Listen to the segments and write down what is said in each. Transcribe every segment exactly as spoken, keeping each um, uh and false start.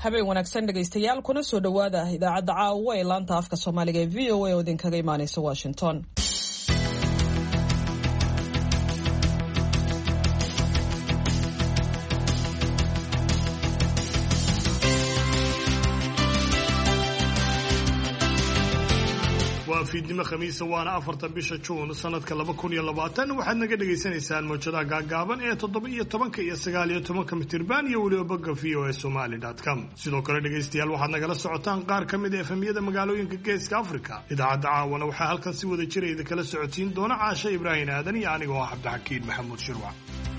habeen wanaagsan dhegaystayaal kuna soo dhawaada idaacadda caawa ee laanta afka Soomaaliga ee V O A oo idinkaga imaanaysa Washington. fiidnimo khamiisa waana afarta bisha June sanadka laba kun iyo labaatan waxaad naga dhageysanaysaan mowjadaha gaagaaban ee toddoba iyo tobanka iyo sagaal iyo tobanka mitirban iyo weliba bogga v o a somali dot com. sidoo kale dhageystayaal waxaad nagala socotaan qaar ka mid ah efemyada magaalooyinka geeska Afrika. idaacadda caawana waxaa halkan si wada jira idin kala socotiin doona Caasha Ibraahin Aadan iyo aniga oo Cabdixakiin Maxamuud Shirwa.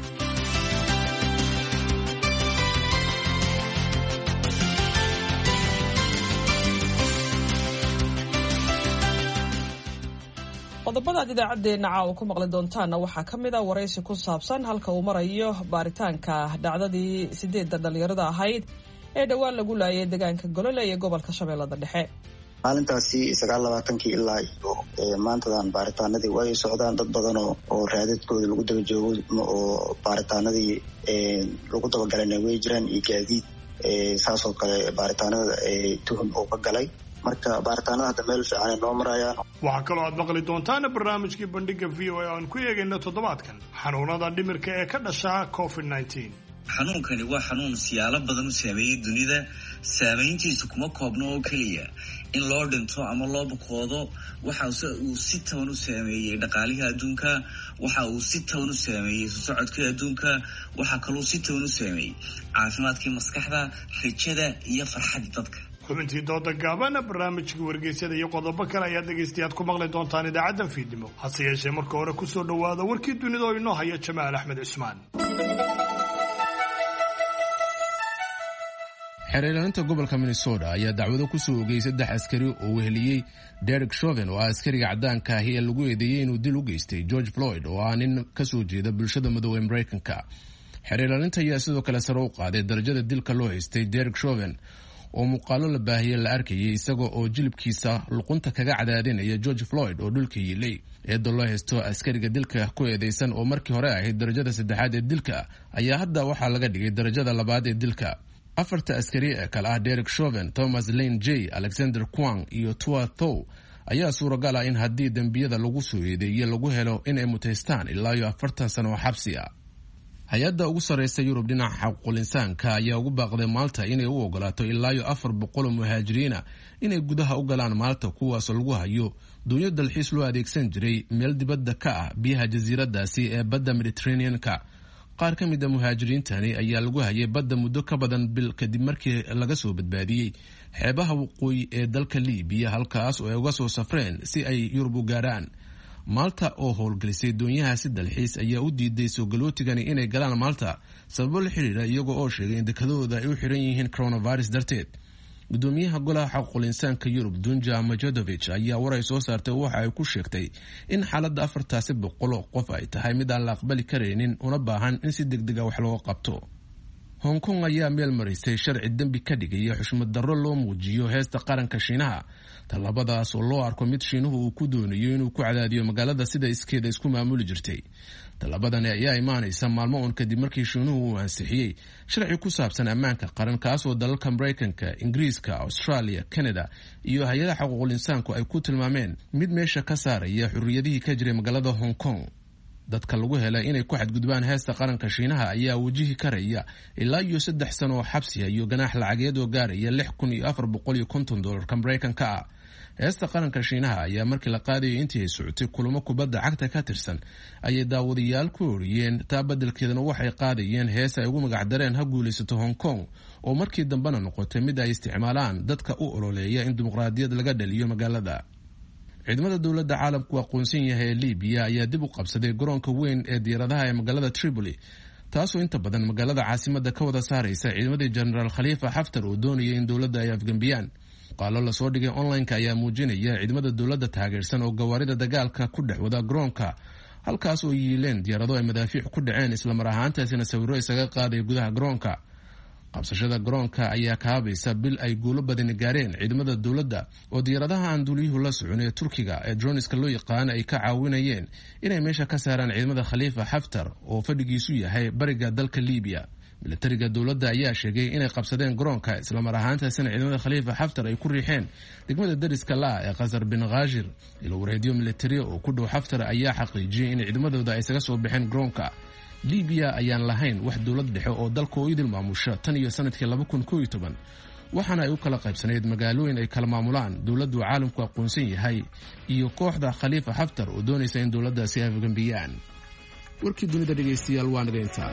qodobada idaacadeena caawa ku maqli doontaana waxaa ka mid ah waraysi ku saabsan halka uu marayo baaritaanka dhacdadii sideedda dhalinyarada ahayd ee dhawaan lagu laayay deegaanka Golole ee gobolka Shabeellada Dhexe. maalintaasi sagaal iyo labaatankii ilaa iyo maantadan baaritaanadii way socdaan dad badan oo raadadkooda lagu daba joogo oo baaritaanadii lagu daba galanay way jiraan iyo gaadiid saas oo kale baaritaanada tuhum oo ka galay marka baaritaanada hadda meel fiican ay noo marayaan. waxaa kaloo aad maqli doontaan barnaamijkii bandhiga V O A aan ku eegayna toddobaadkan xanuunada dhimirka ee ka dhasha covid nineteen. xanuunkani waa xanuun siyaalo badan u saameeyay dunida. saameyntiisu kuma koobno oo keliya in loo dhinto ama loo bukoodo. waxa uu si toban u saameeyay dhaqaalihi adduunka, waxa uu si toban u saameeyay socodka adduunka, waxa kaloo si toban u saameeyay caafimaadkii maskaxda, rajada iyo farxadda dadka. xubintii dooda gaaban barnaamijka wargeysyada iyo qodobo kale ayaad dhegaystayaad ku maqli doontaan idaacaddan fiidnimo. hase yeeshee marka hore kusoo dhawaada warkii dunida oo inoo haya Jamaal Axmed Cusmaan. xeerlaalinta gobolka Minnesota ayaa dacwado ku soo oogay saddex askari oo weheliyay Derek Chauvin oo askariga cadaanka ah ee lagu eedeeyay inuu dil u geystay George Floyd oo ah nin ka soo jeeda bulshada madow ee Mareykanka. xeerlaalinta ayaa sidoo kale sare u qaaday darajada dilka loo haystay Derek Chauvin oo muuqaalo la baahiyay la arkayay isagoo oo jilibkiisa luqunta kaga cadaadinaya George Floyd oo dhulka yilay. eedo loo haysto askariga dilka ku eedeysan oo markii hore ahayd darajada saddexaad ee dilka ayaa hadda waxaa laga dhigay darajada labaad ee dilka. afarta askari ee kale ah Derek Chauvin, Thomas Lane J, Alexander Kwang iyo Tua Tho ayaa suuragal ah in haddii dembiyada lagu soo eedeeyay lagu helo in ay mutaystaan ilaa iyo afartan sano oo xabsi ah. hay-adda ugu sarreysa Yurub dhinaca xuquuqul insaanka ayaa ugu baaqday Malta inay u ogolaato ilaa iyo afar boqol oo muhaajiriina inay gudaha u galaan Malta kuwaas lagu hayo doonyo dalxiis loo adeegsan jiray meel dibadda ka ah biyaha jasiiradaasi ee badda Mediterranean-ka. qaar ka mid ah muhaajiriintani ayaa lagu hayay badda muddo ka badan bil kadib markii laga soo badbaadiyey xeebaha waqooyi ee dalka Liibiya halkaas oo ay uga soo safreen si ay Yurub u gaaraan. Malta oo howlgelisay doonyahaasi dalxiis ayaa u diiday soo galootigani inay galaan Malta sababo la xiriira iyagoo oo sheegay in dekadooda ay u xiran yihiin coronavirus darteed. gudoomiyaha golaha xuquuqul insaanka Yurub Dunja Majodovic ayaa waray soo saartay waxa ay ku sheegtay in xaaladda afartaasi boqol oo qof ay tahay mid aan la aqbali karaynin una baahan in si degdeg ah wax looga qabto. Hong Kong ayaa meel marisay sharci dembi ka dhigaya xushmad darro loo muujiyo heesta qaranka Shiinaha. talabadaas oo loo arko mid Shiinuhu uu ku doonayo inuu ku cadaadiyo magaalada sida iskeeda isku maamuli jirtay. talabadani ayaa imaanaysa maalmo uun kadib markii Shiinuhu uu ansixiyey sharci ku saabsan ammaanka qaran kaas oo dalalka Mareykanka, Ingiriiska, Australia, Canada iyo hay-adaha xuquuqul insaanku ay ku tilmaameen mid meesha ka saaraya xurriyadihii ka jiray magaalada Hong Kong. dadka lagu helay inay ku xadgudbaan heesta qaranka Shiinaha ayaa wajihi karaya ilaa iyo saddex sano oo xabsi iyo ganaax lacageed oo gaaraya lix kun iyo afar boqol iyo konton doolarka Mareykanka ah. heesta qaranka Shiinaha ayaa markii la qaadayay intii ay socotay kulamo kubadda cagta ka tirsan ayay daawadayaal ku oriyeen taa beddelkeedana waxay qaadayeen hees ay ugu magac dareen ha guulaysato Hong Kong oo markii dambena noqotay mid ay isticmaalaan dadka u ololeeya in dimuqraadiyad laga dhaliyo magaalada. ciidamada dowladda caalamku aqoonsan yahay ee Liibiya ayaa dib u qabsaday garoonka weyn ee diyaaradaha ee magaalada Tripoli taasoo inta badan magaalada caasimadda ka wada saaraysa ciidamadii General Khalifa Haftar oo doonayay in dowladda ay afgambiyaan. qaalo la soo dhigay online-ka ayaa muujinaya ciidamada dowladda taageersan oo gawaarida dagaalka ku dhex wada garoonka halkaas oo yiileen diyaarado ay madaafiic ku dhaceen isla mar ahaantaasina sawirro isaga qaaday gudaha garoonka. qabsashada garoonka ayaa kaabaysa bil ay guulo badan gaareen ciidamada dowladda oo diyaaradaha aan duuliyuhu la socon ee Turkiga ee droniska loo yaqaan ay ka caawinayeen inay meesha ka saaraan ciidamada Khalifa Haftar oo fadhigiisu yahay bariga dalka Liibiya. militariga dowladda ayaa sheegay inay qabsadeen garoonka islamar ahaantaasina ciidamada khaliifa xaftar ay ku riixeen degmada dariska laa ee qasar bin khashir ilo wareedyo militari oo ku dhow xaftar ayaa xaqiijiyey in ciidamadooda ay isaga soo baxeen garoonka. libiya ayaan lahayn wax dowlad dhexe oo dalka oo idil maamusha tan iyo sanadkii laba kun koob iyo toban waxaana ay u kala qaybsaneyd magaalooyin ay kala maamulaan dowladdu caalamku aqoonsan yahay iyo kooxda khaliifa xaftar oo doonaysa in dowladdaasi ay afgambiyaan. warkii dunida dhegaystayaal waa naga intaa.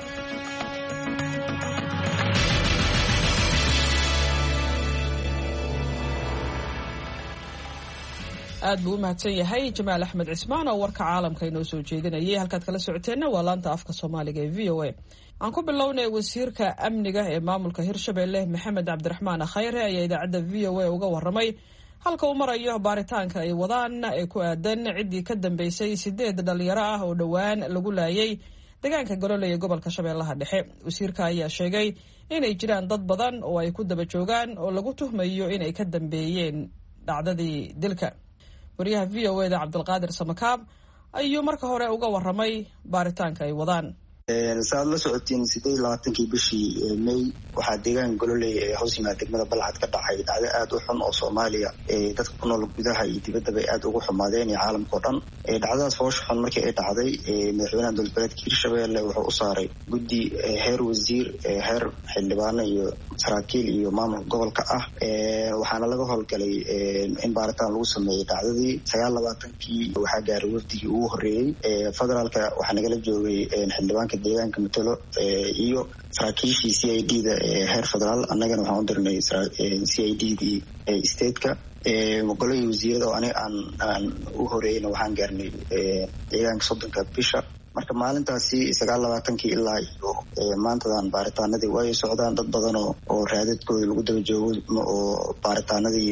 aad buu u mahadsan yahay jamaal axmed cismaan oo warka caalamka inoo soo jeedinayay. halkaad kala socoteenna waa laanta afka soomaaliga ee v o a. aan ku bilownay wasiirka amniga ee maamulka hirshabelle maxamed cabdiraxmaan khayre ayaa idaacadda v o a uga waramay halka uu marayo baaritaanka ay wadaan ee ku aadan ciddii ka dambeysay sideed dhalinyaro ah oo dhowaan lagu laayay deegaanka gololey ee gobolka shabeellaha dhexe. wasiirka ayaa sheegay inay jiraan dad badan oo ay ku daba joogaan oo lagu tuhmayo inay ka dambeeyeen dhacdadii dilka. wariyaha v o eda cabdulqaadir samakaab ayuu marka hore uga waramay baaritaanka ay wadaan. saaad la socotiin sideed labaatankii bishii may waxaa deegaan gololey ee hoos yimaada degmada balcad ka dhacay dhacdo aad u xun oo soomaaliya dadka ku nool gudaha iyo dibaddaba ay aad ugu xumaadeen iyo caalamka o dhan. dhacdadaas foosha xun markii ay dhacday madaxweynaha dowlad goboleedka hirshabelle wuxuu u saaray guddi heer wasiir heer xildhibaano iyo saraakiil iyo maamulka gobolka ah. waxaana laga howlgalay in baaritaan lagu sameeyey dhacdadii. sagaal labaatankii waxaa gaaray wafdigii ugu horreeyey federaalka waxaa nagala joogay xildhibaanka deegaanka matalo iyo saraakiishii c i d da heer federaal. annagana waxaan u dirnay c i d dii stateka golihii wasiirada oo aniga aan aan u horeeyeyna waxaan gaarnay deegaanka soddonka bisha. marka maalintaasi sagaal labaatankii ilaa iyo maantadan baaritaanadii way socdaan. dad badan oo oo raadadkooda lagu daba joogo oo baaritaanadii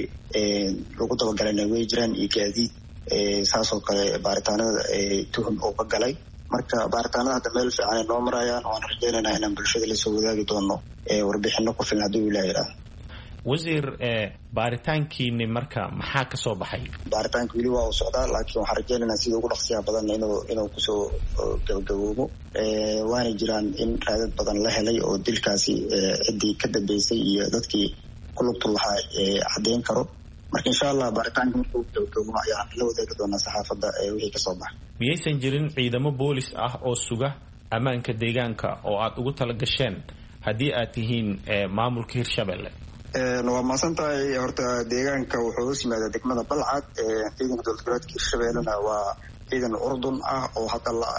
lagu dabagalana way jiraan iyo gaadiid saasoo kale baaritaanada tuhum oo ka galay. marka baaritaanada hadda meel fiican ay noo marayaan waan rajaynaynaa inaan bulshada lasoo wadaagi doono warbixino ku filan haddii ilaah yidhaahdo. wasiir baaritaankiini marka maxaa ka soo baxay? baaritaanka weli waa uu socdaa laakiin waxaan rajaynaynaa sida ugu dhaqsiyaha badan inuu inuu kusoo gabagaboobo. waana jiraan in raadad badan la helay oo dilkaasi ciddii ka dambeysay iyo dadkii ku lugtu lahaa caddeyn karo. marka insha allah baaritaanka markuu gabagabo ayaan la wadaagi doonaa saxaafadda wixii ka soo baxay. miyaysan jirin ciidamo boolis ah oo suga ammaanka deegaanka oo aad ugu tala gasheen haddii aad tihiin maamulka hirshabelle? waa maasan tahay. horta deegaanka wuxuu hoos yimaadaa degmada balcad. ciidanka dowlad goboleedka hirshabellena waa ciidan urdun ah oo hadda la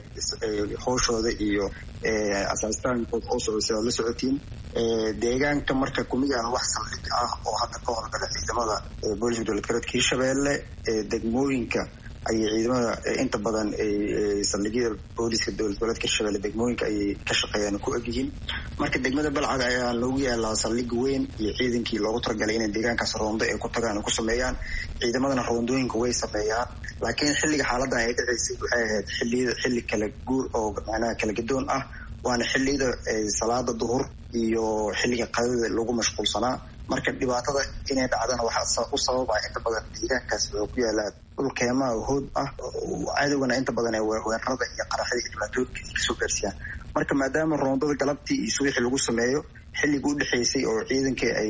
hooshooda iyo asaastaankooda oo socda sidaad la socotiin. deegaanka marka kumidaan wax saldhig ah oo hadda ka horgala ciidamada booliska dowlad goboleedka hirshabelle. degmooyinka ayay ciidamada inta badan saldhigyada booliska dowlad goboleedka hirshabelle degmooyinka ayay ka shaqeeyaan ku egyihiin. marka degmada balcad ayaa loogu yaalaa saldhig weyn iyo ciidankii loogu talagalay inay deegaankaas roondo ay ku tagaan ku sameeyaan. ciidamadana roondooyinka way sameeyaan laakiin xilliga xaaladan ay dhacaysay waxay ahayd xilliyada xilli kala guur oo macnaha kala gadoon ah. waana xilliyada salaada duhur iyo xilliga qadada lagu mashquulsanaa. marka dhibaatada inay dhacdana waxaa u sababa inta badan deegaankaas wuxuu ku yaalaa dhul keemaha hood ah. cadowgana inta badan weerarada iyo qaraxyada iyo dhibaatooyinka ay kasoo gaarsiiyaan. marka maadaama roondada galabtii iyo subaxii lagu sameeyo xilliga u dhexaysay oo ciidanka ay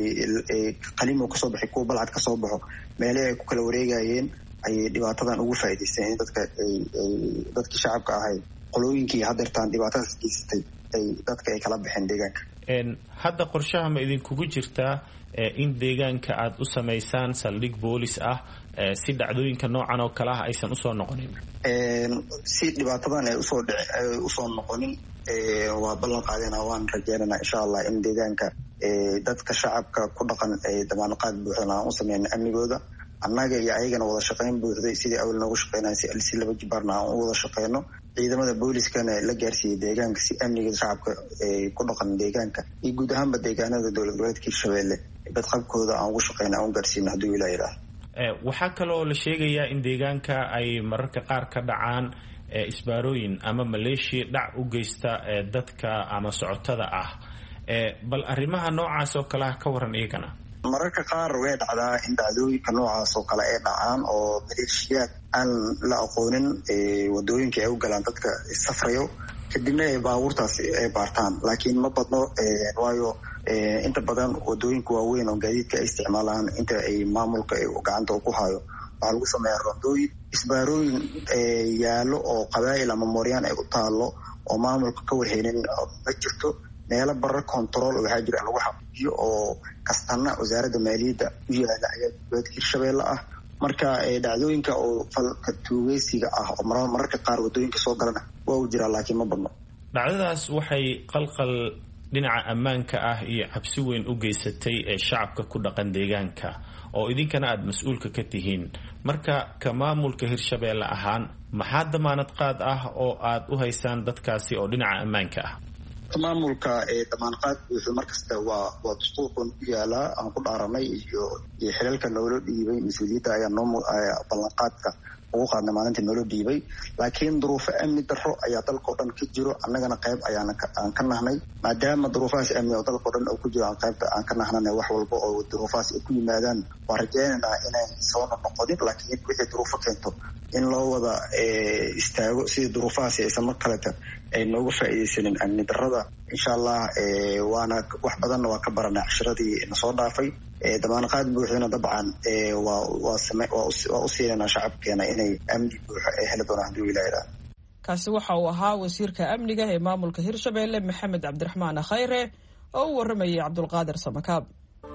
qalimo kasoo baxay kuwa balcad ka soo baxo meelihii ay ku kala wareegayeen ayay dhibaatadan ugu faa'iidaysteen in dadka dadkii shacabka ahay qolooyinkii hadeertaan dhibaatadaas geysatay ay dadka ay kala baxeen deegaanka. hadda qorshaha ma idinkugu jirtaa in deegaanka aada u samaysaan saldhig boolis ah si dhacdooyinka noocan oo kale ah aysan usoo noqonin? si dhibaatadan ay usoo dhic usoo noqonin waa ballan qaadena waan rajeynanaa insha allah in deegaanka dadka shacabka ku dhaqan damaanqaad buuxdan aan u sameyna amnigooda. annaga iyo ayagana wada shaqeyn buuxday sidii awal noogu shaqeynaya si si laba jibaarna aan u wada shaqeyno. ciidamada booliskana la gaarsiiyey deegaanka si amniga shacabka ku dhaqan deegaanka iyo guud ahaanba deegaanada dowlad goboleedka hirshabelle badqabkooda aan ugu shaqeyna aan u gaarsiino hadduu ilaa yidhaahdo. waxaa kaloo la sheegayaa in deegaanka ay mararka qaar ka dhacaan isbaarooyin ama maleeshiya dhac u geysta dadka ama socotada ah. bal arrimaha noocaas oo kale ah ka waran iyagana? mararka qaar way dhacdaa in dhacdooyinka noocaas oo kale ay dhacaan oo maleeshiyaad aan la aqoonin wadooyinka ay u galaan dadka safrayo kadibna ay baabuurtaas ay baartaan laakiin ma badno waayo inta badan wadooyinka waaweyn oo gaadiidka ay isticmaalaan inta ay maamulka gacanta ku hayo waxaa lagu sameeyaa rondooyin isbaarooyin yaalo oo qabaa'il ama mooryaan ay u taalo oo maamulka ka warheynin ma jirto meelo barar control waxaa jira lagu xaqiijiyo oo kastana wasaaradda maaliyadda u yaala ayaa dowladda Hirshabeelle ah marka dhacdooyinka oo falka tuugeysiga ah oo mararka qaar wadooyinka soo galana waa u jira laakiin ma badno dhacdadaas waxay qalqal dhinaca ammaanka ah iyo cabsi weyn u geysatay ee shacabka ku dhaqan deegaanka oo idinkana aad mas'uulka ka tihiin marka ka maamulka Hirshabeelle ahaan maxaa damaanad qaad ah oo aad u haysaan dadkaasi oo dhinaca ammaanka ah maamulka ee damaanad wuxuu markasta waa waa dastuurkan ku yaala aan ku dhaaranay iyo iyo xilalka loola dhiibay mas'uuliyadda ayaa noo ballanqaadka ugu qaadnay maalinta loola dhiibay laakiin duruufo amni darro ayaa dalka oo dhan ka jiro annagana qayb ayaan aan ka nahnay maadaama duruufahaas amni oo dalka oo dhan ku jiro aan qaybta aan ka nahnay wax walba oo duruufahaas ay ku yimaadaan waa rajaynaynaa inay soo noqonin laakiin wixii duruufo keento in loo wada istaago sidii duruufahaas aysan mar kaleta ay nooga faa'iidaysanin amni darrada insha allah waana wax badanna waa ka baranay cashiradii na soo dhaafay damaanqaad buuxina dabcan waa waa u siinanaa shacabkeena inay amni buuxa ay heli doonaan hadduu ilaahay kaasi waxa uu ahaa wasiirka amniga ee maamulka Hirshabeelle Maxamed Cabdiraxmaan Khayre oo u waramayay Cabdulqaadir Samakaab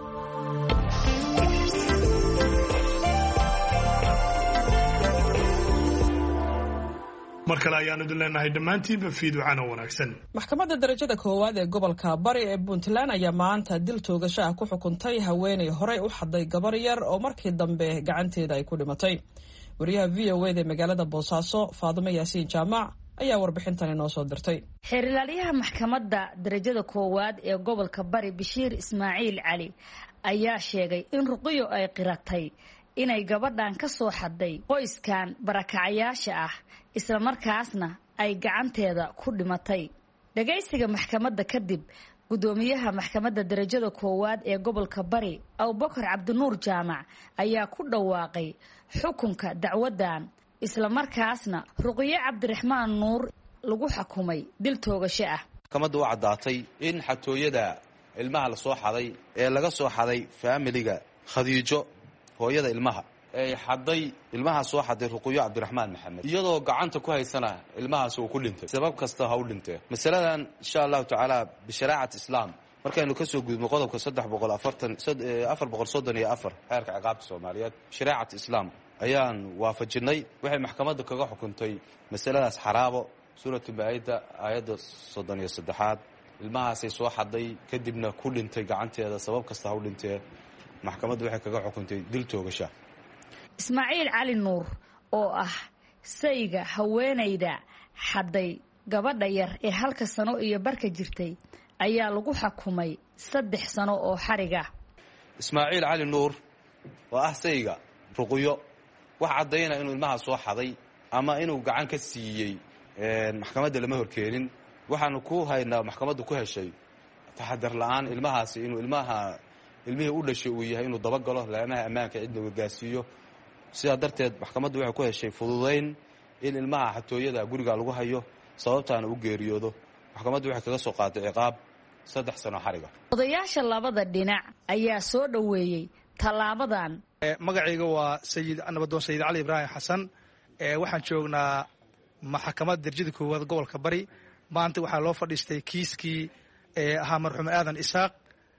mar kale ayaanu idin leenahay dhammaantiinba fiiducana wanaagsan maxkamadda darajada koowaad ee gobolka bari ee Puntland ayaa maanta dil toogasho ah ku xukuntay haweeney horey u xaday gabar yar oo markii dambe gacanteeda ay ku dhimatay wariyaha V O A ee magaalada Boosaaso Faadimo Yaasiin Jaamac ayaa warbixintan inoo soo dirtay xeerlaaliyaha maxkamadda darajada koowaad ee gobolka bari Bashiir Ismaaciil Cali ayaa sheegay in ruqiyo ay qiratay inay gabadhan ka soo xaday qoyskan barakacayaasha ah isla markaasna ay gacanteeda ku dhimatay dhageysiga maxkamadda kadib gudoomiyaha maxkamadda darajada koowaad ee gobolka bari Abubakar Cabdinuur Jaamac ayaa ku dhawaaqay xukunka dacwadan isla markaasna ruqiyo Cabdiraxmaan Nuur lagu xukumay dil toogasho ah maxkamaddu waa cadaatay in xatooyada ilmaha la soo xaday ee laga soo xaday familiga Khadiijo hooyada ilmaha ay xaday ilmaha soo xaday ruqiyo Cabdiraxmaan Maxamed iyadoo gacanta ku haysana ilmahaas uu ku dhintay sabab kasta ha u dhintay masaladan insha Allah taala bi shariicada islaam markaynu ka soo gudubno qodobka saddex boqol afartan afar boqol soddon iyo afar xeerka ciqaabta Soomaaliyeed shariicada islaam ayaan waafajinay waxay maxkamadda kaga xukuntay masaladaas xaraabo suuratu Maa'ida aayadda soddon iyo saddexaad ilmahaas ay soo xaday kadibna ku dhintay gacanteeda sabab kasta ha u dhintay maxkamaddu waxay kaga xukuntay dil toogasho Ismaaciil Cali Nuur oo ah sayga haweeneyda xaday gabadha yar ee halka sano iyo barka jirtay ayaa lagu xukumay saddex sano oo xariga Ismaaciil Cali Nuur oo ah sayga ruqiyo wax cadayna inuu ilmaha soo xaday ama inuu gacan ka siiyay maxkamadda lama horkeenin waxaanu ku haynaa maxkamaddu ku heshay taxadar la'aan ilmahaasi inuu ilmaha ilmihii u dhashay uu yahay inuu daba galo laamaha ammaanka cid lagu gaasiyo sidaa darteed maxkamaddu waxay ku heshay fududayn in ilmaha xatooyada guriga lagu hayo sababtaana u geeriyoodo maxkamaddu waxay kaga soo qaaday ciqaab saddex sano xariga odayaasha labada dhinac ayaa soo dhaweeyay talaabadan magacayga waa sayid nabadoon sayid cali ibraahim xasan waxaan joognaa maxkamadda darajada koowaad gobolka bari maanta waxaa loo fadhiistay kiiskii ahaa marxuum aadan isaaq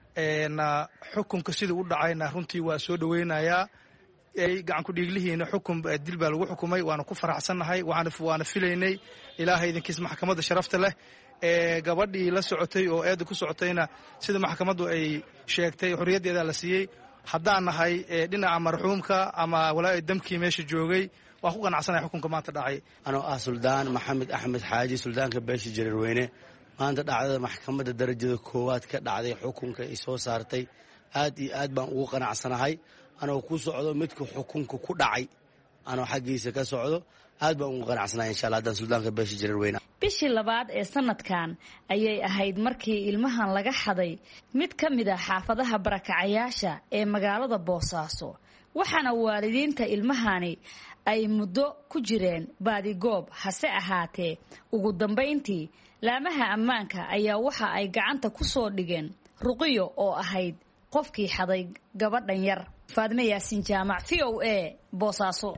xukunka sidii u dhacayna runtii waa soo dhaweynayaa gacan ku dhiiglihiina xukun dil baa lagu xukumay waana ku faraxsannahay waana filaynay ilaahay idinkiis maxkamadda sharafta leh gabadhii la socotay oo eedda ku socotayna sida maxkamaddu ay sheegtay xorriyaddeeda la siiyey haddaan nahay dhinaca marxuumka ama walaa damkii meesha joogay waa ku qanacsanaya xukunka maanta dhacay anoo ah suldaan maxamed axmed xaaji suldaanka beesha jareerweyne maanta dhacdada maxkamadda darajada koowaad ka dhacday xukunka ay soo saartay aad iyo aad baan ugu qanacsanahay anoo ku socdo midka xukunka ku dhacay anoo xaggiisa ka socdo aad baan ugu qanacsanahay insha allah haddaan suldaanka beesha jareerweyne bishii labaad ee sanadkan ayay ahayd markii ilmahan laga xaday mid ka mid ah xaafadaha barakacayaasha ee magaalada Boosaaso waxaana waalidiinta ilmahani ay muddo ku jireen baadigoob hase ahaatee ugu dambeyntii laamaha ammaanka ayaa waxa ay gacanta ku soo dhigeen Ruqiyo oo ahayd qofkii xaday gabadhan yar. Faadme Yaasin Jaamac, V O A, Boosaaso.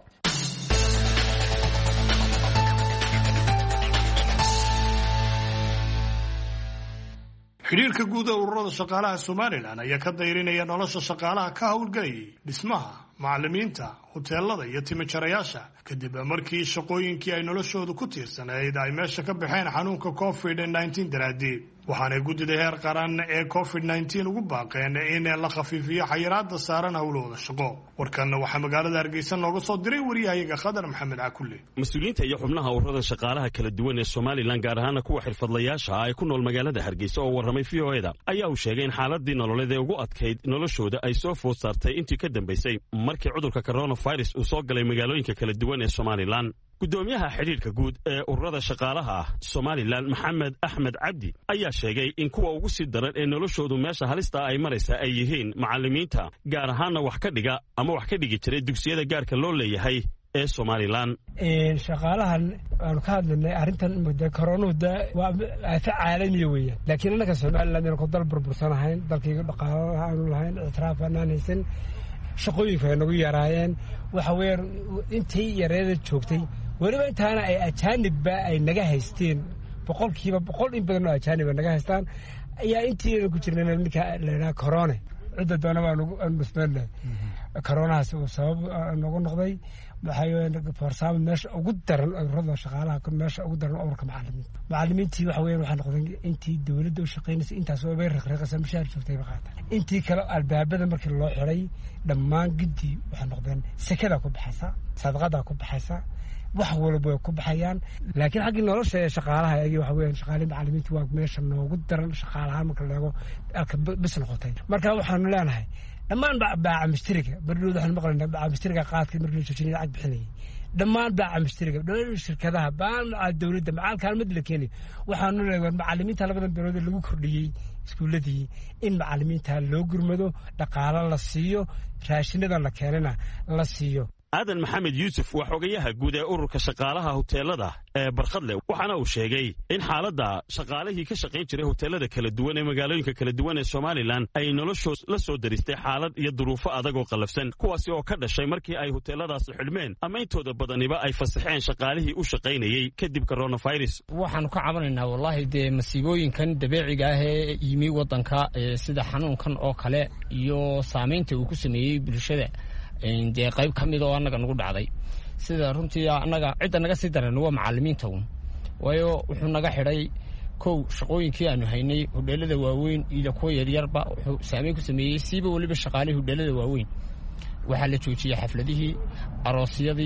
xiriirka guud ee ururada shaqaalaha Somaliland ayaa ka dayrinaya nolosha shaqaalaha ka hawlgalaya dhismaha, macallimiinta, hoteelada iyo timajarayaasha kadib markii shaqooyinkii ay noloshoodu ku tiirsanayd ay meesha ka baxeen xanuunka covid nineteen daraadii. waxaana guddida heer qaran ee covid nineteen ugu baaqeen in la khafiifiyo xayiraadda saaran hawlahooda shaqo. warkanna waxaa magaalada Hargeysa nooga soo diray wariyahayaga Khadar Maxamed Cakulle. mas-uuliyiinta iyo xubnaha ururada shaqaalaha kala duwan ee Somaliland gaar ahaan kuwa xirfadlayaasha ah ay ku nool magaalada Hargeysa oo warramay V O A da ayaa uu sheegay in xaaladii nololeed ee ugu adkayd noloshooda ay soo food saartay intii ka dambeysay markii cudurka coronavirus uu soo galay magaalooyinka kala duwan ee Somaliland. gudoomiyaha xiriirka guud ee ururada shaqaalaha ah Somaliland Maxamed Axmed Cabdi ayaa sheegay in kuwa ugu sii daran ee noloshoodu meesha halista ay maraysa ay yihiin macallimiinta gaar ahaanna wax ka dhiga ama wax ka dhigi jiray dugsiyada gaarka loo leeyahay ee Somaliland. een shaqaalahan aan ka hadlaynay arrintan muddo koronada waa afa caalami weeyaan laakiin anaga Somaliland inaan ku dal burbursanahay dalkayga dhaqaalaha aan lahayn itraaf aan haysan shaqooyinka ay nagu yaraayeen waxa weeyaan intii yareeda joogtay waliba intaana ay ajaanibba ay naga haysteen boqolkiiba boqol in badan oo ajaanib naga haystaan ayaa intii ku jirnay ninka leena corona cid doona baan ugu musnaa coronaas oo sabab nagu noqday waxay farsaamo meesha ugu daran ururada shaqaalaha ka meesha ugu daran ururka macallimiinta macallimiintii waxa weeyaan waxa noqday intii dawladda u shaqeynaysa intaas oo bay raqraqaysan mushaar joogtay baqaata intii kale albaabada markii loo xiray dhammaan gidi waxa noqdeen sakada ku baxaysa sadaqada ku baxaysa wax walba ku baxayaan laakiin xaqi nolosha ee shaqaalaha ay waxa weeyaan shaqaalaha macallimiintu waa meesha noogu daran shaqaalaha marka laga alka bis noqotay marka waxaan leenahay dhammaan baaca mustariga bardooda waxaan maqlaynaa baaca mustariga qaadka markii la joojinay lacag bixinay dhammaan baaca mustariga dhammaan shirkadaha baan dawladda macal kaalmad la keenay waxaan leeyahay macallimiinta labada bilood lagu kordhiyay iskuuladii in macallimiinta loo gurmado dhaqaale la siiyo raashinada la keenana la siiyo. aadan maxamed yuusuf waa xogayaha guud ee ururka shaqaalaha hoteelada ee Barkhadle waxaana uu sheegay in xaaladda shaqaalihii ka shaqayn jiray hoteelada kala duwan ee magaalooyinka kala duwan ee Somaliland ay noloshooda la soo daristay xaalad iyo duruufo adag oo qalafsan kuwaasi oo ka dhashay markii ay hoteeladaas xidhmeen ama intooda badaniba ay fasaxeen shaqaalihii u shaqaynayay kadib coronavirus. waxaanu ka cabanaynaa wallahi de masiibooyinkan dabiiciga ah ee yimi wadanka sida xanuunkan oo kale iyo saameynta uu ku sameeyay bulshada dee qayb ka mid oo annaga nagu dhacday sida runtii annaga cidda naga sii daran waa macallimiinta uun waayo wuxuu naga xidhay kow shaqooyinkii aanu haynay hodheelada waaweyn iyo kuwa yaryarba wuxuu saameyn ku sameeyey siiba weliba shaqaalihii hodheelada waaweyn waxaa la joojiyey xafladihii aroosyadii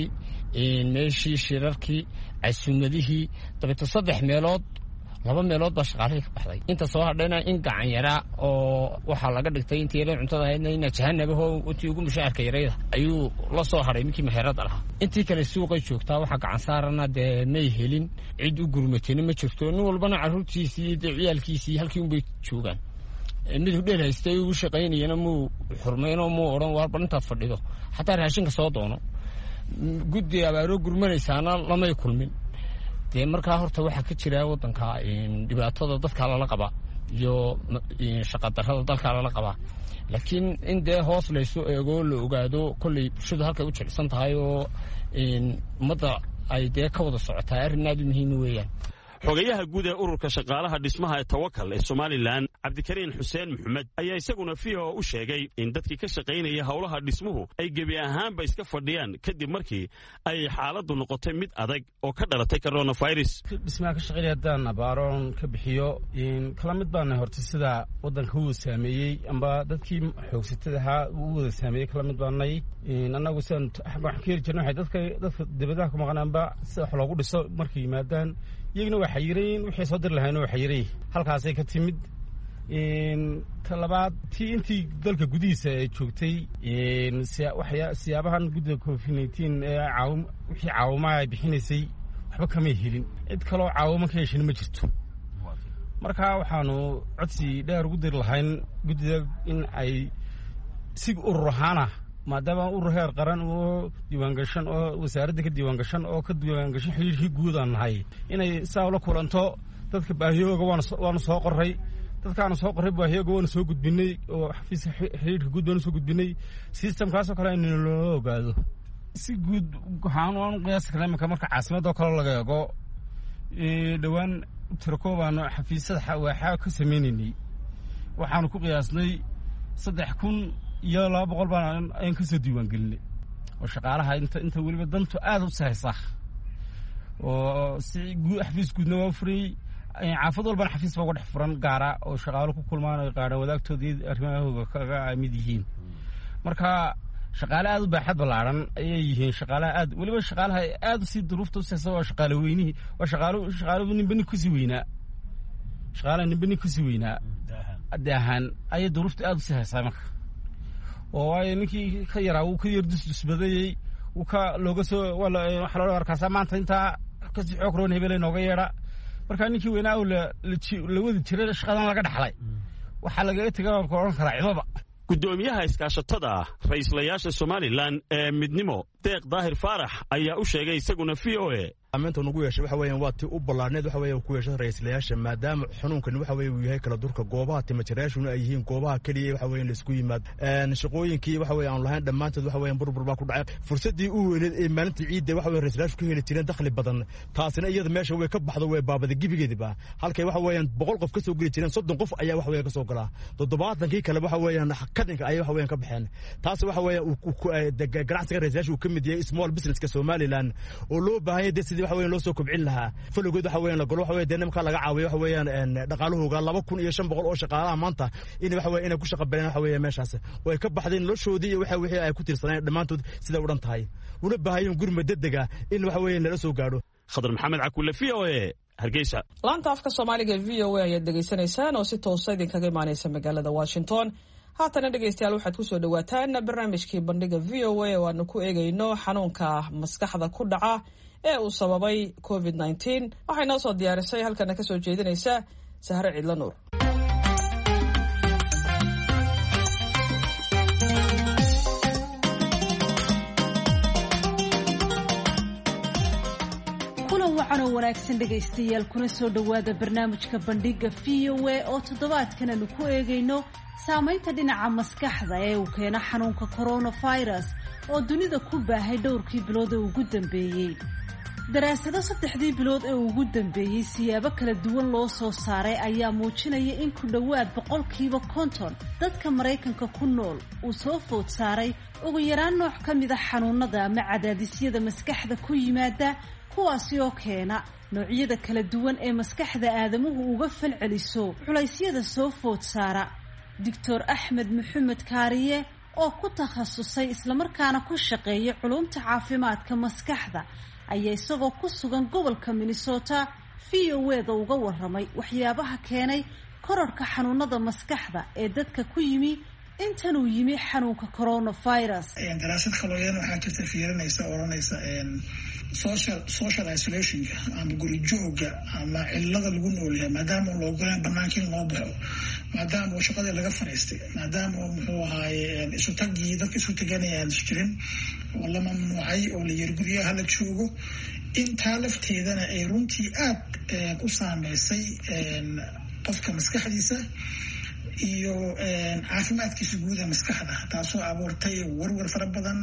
meeshii shirarkii casuumadihii dabeeto saddex meelood laba meelood baa shaqaalihii ka baxday inta soo hadhayna in gacan yaraa oo waxaa laga dhigtay intii yara cuntada ahaydna ina jahannabaho intii ugu mushaarka yarayda ayuu la soo hadhay minkii meherada lahaa intii kale suuqay joogtaa waxaa gacan saarana dee may helin cid u gurmatayna ma jirto nin walbana carruurtiisii iyo dee ciyaalkiisii halkii unbay joogaan mid hudheel haystay ugu shaqaynayana muu xurmaynoo muu odhan waarba intaad fadhido xataa raashinka soo doono guddi abaaroo gurmanaysaana lamay kulmin dee markaa horta waxaa ka jira wadanka dhibaatada dadka lala qaba iyo shaqadarrada dalka lala qaba laakiin in dee hoos laysu eego la ogaado kolley bulshadu halkay u jecsan tahay oo ummadda ay dee ka wada socotaa arrin aad u muhiima weeyaan. xogayaha guud ee ururka shaqaalaha dhismaha ee Tawakal ee Somaliland Cabdikariin Xuseen Maxamed ayaa isaguna V O A u sheegay in dadkii ka shaqaynaya hawlaha dhismuhu ay gebi ahaanba iska fadhiyaan kadib markii ay xaaladdu noqotay mid adag oo ka dhalatay coronavirus. dhismaha ka shaqaynaya haddaan abaaroon ka bixiyo kala mid baana horta sida wadanka uu saameeyey amba dadkii xoogsatada ahaa uu wada saameeyey kala mid baanay annagu sidaan waxaan ka heli jirnay waxay dadka dadka dibadaha ku maqnaanba si wax loogu dhiso markay yimaadaan iyaguna waa xayirayn wixii soo dir lahayn waa xayiray halkaasay ka timid ta labaad tii intii dalka gudihiisa ay joogtay siyaabahan guddiga covid nineteen ee wixii caawimaha ay bixinaysay waxba kamay helin cid kaloo caawimo ka heshin ma jirto marka waxaanu codsi dheer ugu diri lahayn guddida in ay si urur ahaana maadaama urur heer qaran oo diiwaangashan oo wasaaradda ka diiwaangashan oo ka diiwaangashan xiriirkii guud aan nahay inay saa ula kulanto dadka baahiyooga waanu soo qoray dadkaanu soo qoray baahiyooga waanu soo gudbinay oo xafiiska xiriirka guud waanu soo gudbinay systemkaasoo kale in loo ogaado si guud waxaan waanu qiyaasi karnaa iminka marka caasimadoo kale laga eego dhowaan tirakoobaanu xafiisyada waaxaa ka sameynaynay waxaanu ku qiyaasnay saddex kun iyo laba boqol baan ayaan ka soo diiwaan gelinay oo shaqaalaha inta inta weliba dantu aada u sahaysa oo si xafiis guudna waa furayey caafad walbana xafiis baa uga dhex furan gaara oo shaqaalo ku kulmaan ay qaadhaan wadaagtoodii arrimahooga kaga mid yihiin marka shaqaale aada u baaxad ballaaran ayay yihiin shaqaalaha aad weliba shaqaalaha aada usii duruufta u sahaysa waa shaqaale weynihii waa shaqaalo shaqaaluhu ninba nin kusii weynaa shaqaalaha ninba nin kusii weynaa daahaan ayay duruufta aada usii haysaa marka oo waayo ninkii ka yaraa wuu ka yar dusdusbadayey wuu ka looga soo waxaa loo arkaasaa maanta intaa kasii xoog roon hebele nooga yeedha markaa ninkii weynaa oo la wadi jiray shaqadan laga dhaxlay waxaa lagaga tegan ka odhan karaa cidaba guddoomiyaha iskaashatada ra-iislayaasha somalilan ee midnimo deeq daahir faarax ayaa u sheegay isaguna v o a saamaynta nagu yeeshay waxa weeyaan waa tii u ballaarneed waxa weeyaan ku yeeshay ra-iislayaasha maadaama xanuunkani waxa weeye uu yahay kala durka goobaha timajirayaashuna ay yihiin goobaha keliya waxa weeyaan la isku yimaad shaqooyinkii waxa weeye aan lahayn dhammaantood waxa weeyaan burbur baa ku dhacay fursaddii u weyneed ee maalintii ciidda waxa weeye ra-iislayaashu ka heli jireen dakhli badan taasina iyada meesha way ka baxdo way baabada gebigeediba halkay waxa weeyaan boqol qof ka soo geli jireen soddon qof ayaa waxa weeyaan ka soo galaa toddobaatankii kale waxa weeyaan kadinka ayaa waxa weeyaan ka baxeen taas waxa weeyaan ganacsiga ra-iislayaashu uu ka mid yahay small businesska Somaliland oo loo baahan yahay sidii waxa weeyaan loo soo kobcin lahaa falgood waxa weeyaan la galo waxa weeyaan deegaanka laga caawiyo waxa weeyaan dhaqaalahooga laba kun iyo shan boqol oo shaqaalaha maanta in waxa weeyaan inay ku shaqo baleen waxa weeyaan meeshaas way ka baxdeen noloshoodii iyo waxa wixii ay ku tirsanayeen dhamaantood sida u dhan tahay una baahayo gurmad degdega in waxa weeyaan la soo gaaro khadar maxamed cakulle v o a hargeysa laanta afka Soomaaliga v o a ayaad dhageysanaysaan oo si toos ah idinkaga imaanaysa magaalada Washington haatana dhegeystayaal waxaad ku soo dhawaataan barnaamijkii bandhiga v o a oo aanu ku eegayno xanuunka maskaxda ku dhaca ee uu sababay covid nineteen waxay noo soo diyaarisay halkana ka soo jeedinaysa Sahre Cidla Nuur. waxaana wanaagsan dhegaystayaal kuna soo dhawaada barnaamijka bandhiga v o a oo toddobaadkan aanu ku eegayno saamaynta dhinaca maskaxda ee uu keeno xanuunka coronavirus oo dunida ku baahay dhowrkii bilood ee ugu dambeeyey. daraasado saddexdii bilood ee ugu dambeeyey siyaabo kala duwan loo soo saaray ayaa muujinaya in ku dhowaad boqolkiiba konton dadka Maraykanka ku nool uu soo food saaray ugu yaraan nooc ka mid ah xanuunada ama cadaadisyada maskaxda ku yimaada kuwaasi oo keena noocyada kala duwan ee maskaxda aadamuhu uga falceliso culaysyada soo food saara. Doctor Axmed Maxamed Kaariye oo ku takhasusay islamarkaana ku shaqeeya culumta caafimaadka maskaxda ayaa isagoo ku sugan gobolka Minnesota v o a da uga warramay waxyaabaha keenay kororka xanuunada maskaxda ee dadka ku yimi intan uu yimi xanuunka coronavirus. daraasad kalooyan waxaa jirta fiirinaysa oranaysa social social isolation ama guri jooga ama cilada lagu nool yahay maadaama loo golaan banaanka in loo baxo maadaama shaqada laga fariistay maadaama muxuu ahaay isu tagii dadka isu taganayaan jirin oo la mamnuucay oo la yarguriyaha la joogo intaa lafteedana ay runtii aad u saameysay qofka maskaxdiisa iyo caafimaadkiisa guud ee maskaxda taasoo abuurtay warwar fara badan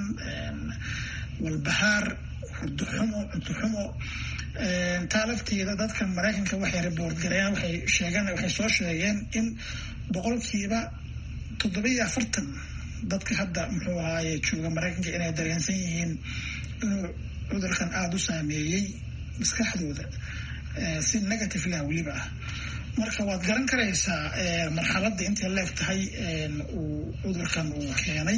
walbahaar hurdo xumo cunto xumo taa lafteeda dadka Maraykanka waxay report gareeyaan waxay sheegaan waxay soo sheegeen in boqolkiiba toddoba iyo afartan dadka hadda muxuu ahaay jooga Maraykanka inay dareensan yihiin inuu cudurkan aada u saameeyey maskaxdooda si negative lah weliba ah marka waad garan karaysaa marxaladda intay leeg tahay uu cudurkan uu keenay.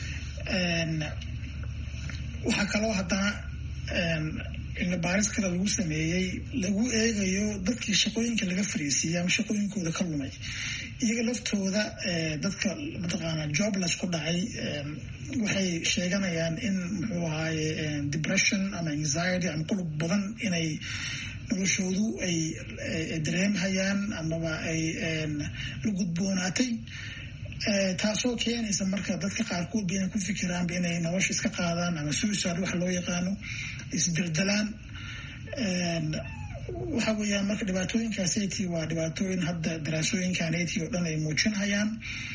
waxaa kaloo haddana cilmi baaris kale lagu sameeyey lagu eegayo dadkii shaqooyinka laga fariisiiyey ama shaqooyinkooda ka lumay iyaga laftooda dadka mataqaanaa jobless ku dhacay waxay sheeganayaan in muxuu ahaaye depression ama anxiety ama qulub badan inay noloshoodu ay dareemhayaan amaba ay la gudboonaatay taasoo keenaysa marka dadka qaarkood inay ku fikiraanba inay nolosha iska qaadaan ama suicide waxa loo yaqaano isberdelaan waxa weeyaan marka dhibaatooyinkaasati waa dhibaatooyin hadda daraasooyinkanati oo dhan ay muujinhayaan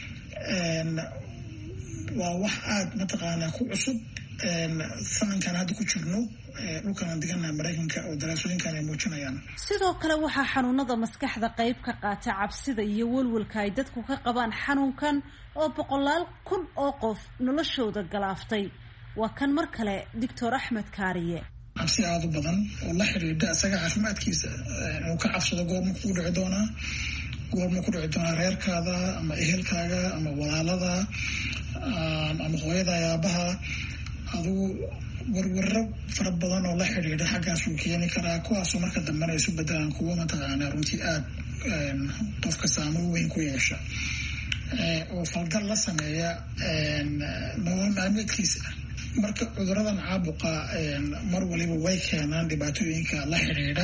waa wax aada mataqaanaa ku cusub sanadkan hadda ku jirno dhulkan deganaha maraykanka oo daraasooyinkan ay muujinayaan. sidoo kale waxaa xanuunada maskaxda qayb ka qaata cabsida iyo walwalka ay dadku ka qabaan xanuunkan oo boqolaal kun oo qof noloshooda galaaftay. waa kan mar kale doctor axmed kaariye. cabsi aada u badan oo la xidhiidha isaga caafimaadkiisa inuu ka cabsado goorma kugu dhici doonaa goorma ku dhici doonaa reerkaada ama ehelkaaga ama walaalada ama hooyada ayaabaha adigu warwaro fara badan oo la xidhiidha xaggaasuu keeni karaa kuwaasoo marka dambena isu bedelaan kuwo mataqaanaa runtii aada qofka saameyn weyn ku yeesha oo falgal la sameeya nolol maalmeedkiisa. marka cuduradan caabuqa mar waliba way keenaan dhibaatooyinka la xidhiidha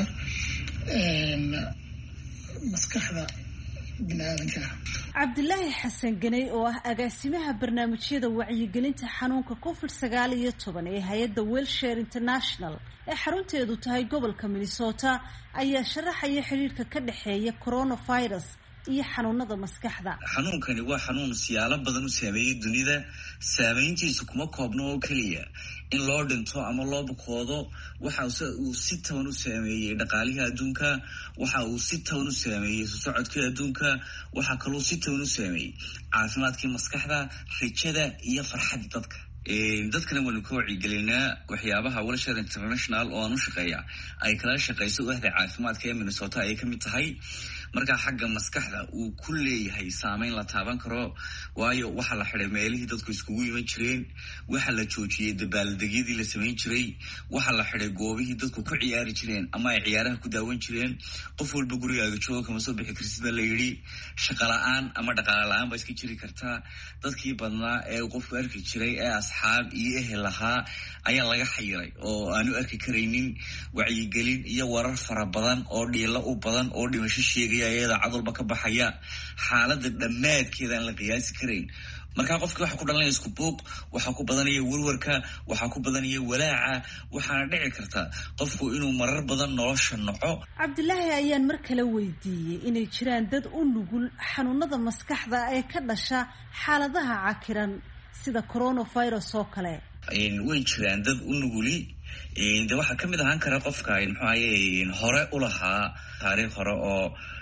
maskaxda biniaadanka. cabdilaahi xasan ganey oo ah agaasimaha barnaamijyada wacyigelinta xanuunka covid sagaal iyo toban ee hay-adda Wellshare International ee xarunteedu tahay gobolka Minnesota ayaa sharaxaya xiriirka ka dhexeeya coronavirus iyo xanuunada maskaxda. xanuunkani waa xanuun siyaalo badan u saameeyay dunida, saameyntiisu kuma koobno oo keliya in loo dhinto ama loo bukoodo. waxa uu si toban u saameeyay dhaqaalihii adduunka, waxa uu si toban u saameeyay socodkii adduunka, waxa kaloo si toban u saameeyay caafimaadkii maskaxda, rajada iyo farxadda dadka. dadkana waynu ka wacyigelinaa waxyaabaha Wellshare International oo aan u shaqeeya ay kala shaqeyso waaxda caafimaadka ee Minnesota ay ka mid tahay. markaa xagga maskaxda uu ku leeyahay saameyn la taaban karo, waayo waxa la xiday meelihii dadku iskugu iman jireen, waxa la joojiyey dabaaldegyadii la samayn jiray, waxa la xiday goobihii dadku ku ciyaari jireen ama ay ciyaaraha ku daawan jireen. qof walba gurigaaga jooga kama soo bixi kartid baa la yidhi. shaqo la-aan ama dhaqaale la-aan baa iska jiri kartaa. dadkii badnaa ee qofku arki jiray ee asxaab iyo ehel lahaa ayaa laga xayiray oo aanu arki karaynin. wacyigelin iyo warar fara badan oo dhiilo u badan oo dhimasho sheegay iyada cadalba ka baxaya, xaaladda dhammaadkeeda aan la qiyaasi karayn. markaa qofkii waxa ku dhalanaya isku buuq, waxaa ku badanaya warwarka, waxaa ku badanaya walaaca, waxaana dhici karta qofku inuu marar badan nolosha noco. cabdilaahi ayaan mar kale weydiiyey inay jiraan dad u nugul xanuunada maskaxda ee ka dhasha xaaladaha cakiran sida coronavirus oo kale. way jiraan dad u nuguli de waxaa kamid ahaan kara qofka muxuahaye hore u lahaa taariikh hore oo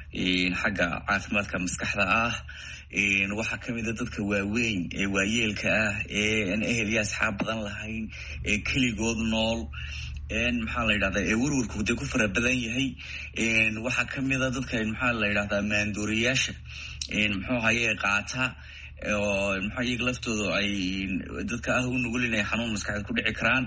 xagga caafimaadka maskaxda ah. waxaa kamid a dadka waaweyn ee waayeelka ah ee aan ehel iyo asxaab badan lahayn ee keligood nool maxaa la yidhahdaa ee warwarku dee ku fara badan yahay. waxaa kamid a dadka maxaa la yidhahdaa maandooriyaasha muxuu ahaye qaata oo maxaa iyaga laftooda ay dadka ah u nugul inay xanuun maskaxeed ku dhici karaan.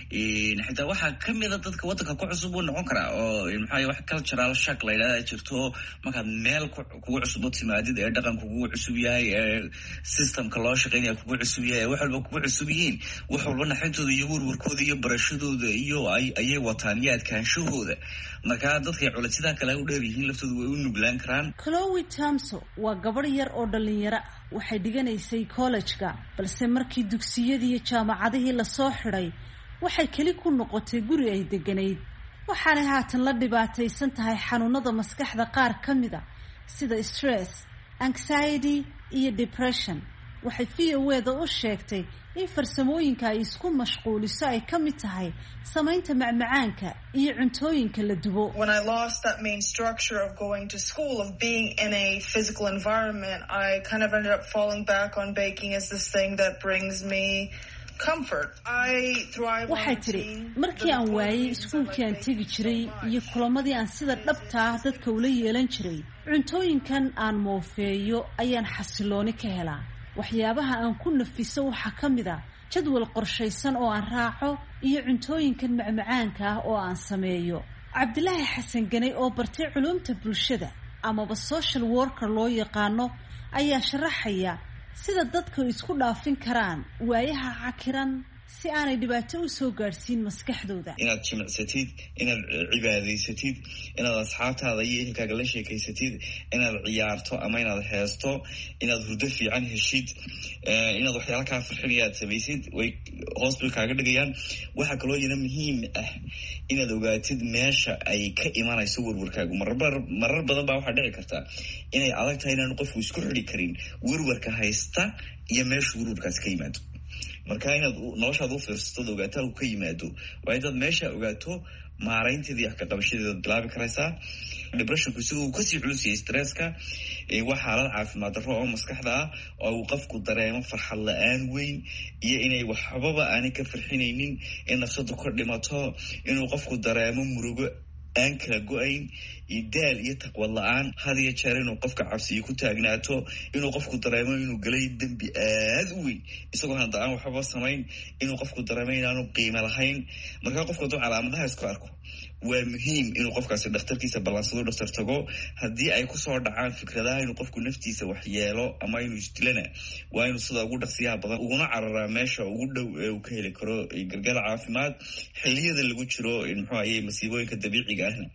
xitaa waxaa kamid a dadka waddanka ku cusub uu noqon karaa oo maxaa wax cultural shock la yidhahda jirto. markaad meel kugu cusub u timaadid ee dhaqanka kugu cusub yahay, ee systemka loo shaqeynaya kugu cusub yahay, wax walba kugu cusub yihiin, wax walba naxintooda iyo warwarkooda iyo barashadooda iyo ayay wataan iyo adkaanshahooda. markaa dadkay culaysyada kale u dheer yihiin laftooda way u nuglaan karaan. Chloe Tamso waa gabar yar oo dhalinyaro ah, waxay dhiganaysay college-ka, balse markii dugsiyadii iyo jaamacadihii lasoo xidhay waxay keli ku noqotay guri ay deganayd. waxaanay haatan la dhibaataysan tahay xanuunada maskaxda qaar ka mid a sida stress, anxiety iyo depression. waxay v o e-da u sheegtay in farsamooyinka ay isku mashquuliso ay ka mid tahay samaynta macmacaanka iyo cuntooyinka la dubo. When I lost that main structure of going to school, of being in a physical environment, I kind of ended up falling back on baking as this thing that brings me comfort. I thrive on waxay tiri markii aan waayay iskuulkii aan tegi jiray iyo kulamadii aan sida dhabta ah dadka ula yeelan jiray, cuntooyinkan aan moofeeyo ayaan xasilooni ka helaa. waxyaabaha aan ku nafiso waxaa ka mid a jadwal qorshaysan oo aan raaco iyo cuntooyinkan macmacaanka ah oo aan sameeyo. cabdilaahi xasan ganey oo bartay culuumta bulshada amaba social worker loo yaqaano ayaa sharaxaya sida dadku isku dhaafin karaan waayaha cakiran si aanay dhibaato u soo gaadhsiin maskaxdooda. inaad jimicsatid, inaad cibaadaysatid, inaad asxaabtaada iyo ehelkaaga la sheekaysatid, inaad ciyaarto ama inaad heesto, inaad hurdo fiican heshid, inaad waxyaala kaa farxinaya aad samaysid, way hoos bay kaaga dhigayaan. waxaa kaloo yana muhiim ah inaad ogaatid meesha ay ka imanayso werwarkaagu. marar badan baa waxaa dhici karta inay adag tahay inaanu qofku isku xidhi karin werwarka haysta iyo meesha werwarkaas ka yimaado. marka inaad noloshaada u fiirsato ogaataa uu ka yimaado waa inaad meesha ogaato maaraynteeda iyo waxkaqabashadeeda bilaabi karaysaa. depressionku siduu kasii culusiyay stresska waa xaalad caafimaad darro oo maskaxda ah oo uu qofku dareemo farxad la-aan weyn iyo inay waxbaba aanay ka farxinaynin, in nafsadu ka dhimato, inuu qofku dareemo murugo aan kala go-ayn iyo daal iyo taqwad la-aan, had iyo jeer inuu qofka cabsiyo ku taagnaato, inuu qofku dareemo inuu galay dembi aad u weyn isagoo hadda aan waxbaba samayn, inuu qofku dareemo inaanu qiimo lahayn. markaa qofku hadduu calaamadaha isku arko waa muhiim inuu qofkaasi dhakhtarkiisa ballaansado, dhakhtar tago. haddii ay kusoo dhacaan fikradaha inuu qofku naftiisa waxyeelo ama inuu isdilana waa inuu sida ugu dhaqsiyaha badan uguna cararaa meesha ugu dhow ee uu ka heli karo gargaar caafimaad. xilliyada lagu jiro muxuu ahaye masiibooyinka dabiiciga ahna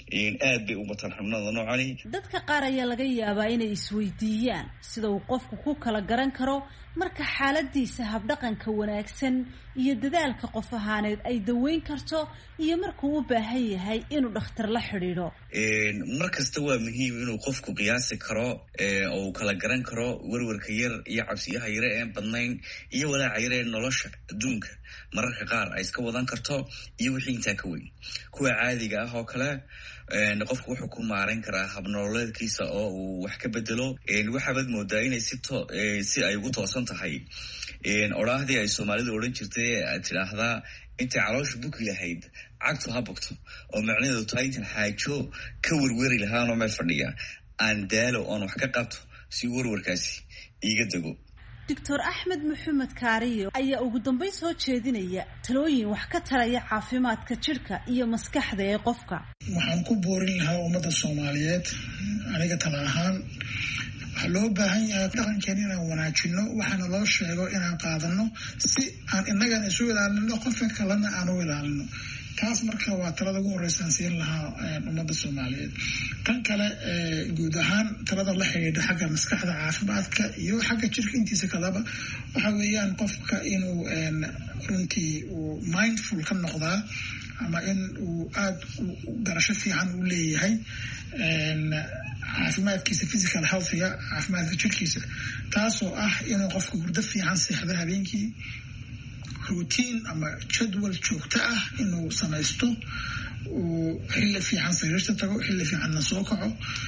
aad bay u bataan xubnada noocani. dadka qaar ayaa laga yaabaa inay isweydiiyaan sida uu qofku ku kala garan karo marka xaaladiisa habdhaqanka wanaagsan iyo dadaalka qof ahaaneed ay daweyn karto iyo markuu u baahan yahay inuu dhakhtar la xidhiidho. mar kasta waa muhiim inuu qofku qiyaasi karo oo uu kala garan karo werwarka yar iyo cabsiyaha yare een badnayn iyo walaaca yare ee nolosha adduunka mararka qaar ay iska wadan karto iyo wixii intaa ka weyn. kuwa caadiga ah oo kale qofku wuxuu ku maarayn karaa habnololeedkiisa oo uu wax ka bedelo. waxaabaad moodaa inay si si ay ugu toosan tahay odhaahdii ay soomaalidu odhan jirtay aad tidhaahdaa intay caloosha buki lahayd cagtu ha bogto, oo macnaheedu tahay intan xaajo ka werweri lahaanoo meel fadhiya aan daalo oon wax ka qabto si werwarkaasi iiga dego. doctor axmed maxamed kaariyo ayaa ugu dambeyn soo jeedinaya talooyin wax ka taraya caafimaadka jidhka iyo maskaxda ee qofka. waxaan ku boorin lahaa ummadda soomaaliyeed aniga tala ahaan waxaa loo baahan yahay dhaqankeena inaan wanaajino, waxaana loo sheego inaan qaadano si aan innagana isu ilaalino qofka kalena aan u ilaalino. taas marka waa talada ugu horeysaan siin lahaa ummadda soomaaliyeed. tan kale guud ahaan talada la xidhiidha xagga maskaxda caafimaadka iyo xagga jirka intiisa kaleba waxa weeyaan qofka inuu runtii uu mindful ka noqdaa ama in uu aada garasho fiican u leeyahay caafimaadkiisa physical healthiga, caafimaadka jirkiisa, taasoo ah inuu qofka hurdo fiican seexdo habeenkii, routine ama jadwal joogto ah inuu samaysto, uu xilli fiican sariirta tago, xilli fiicanna soo kaco,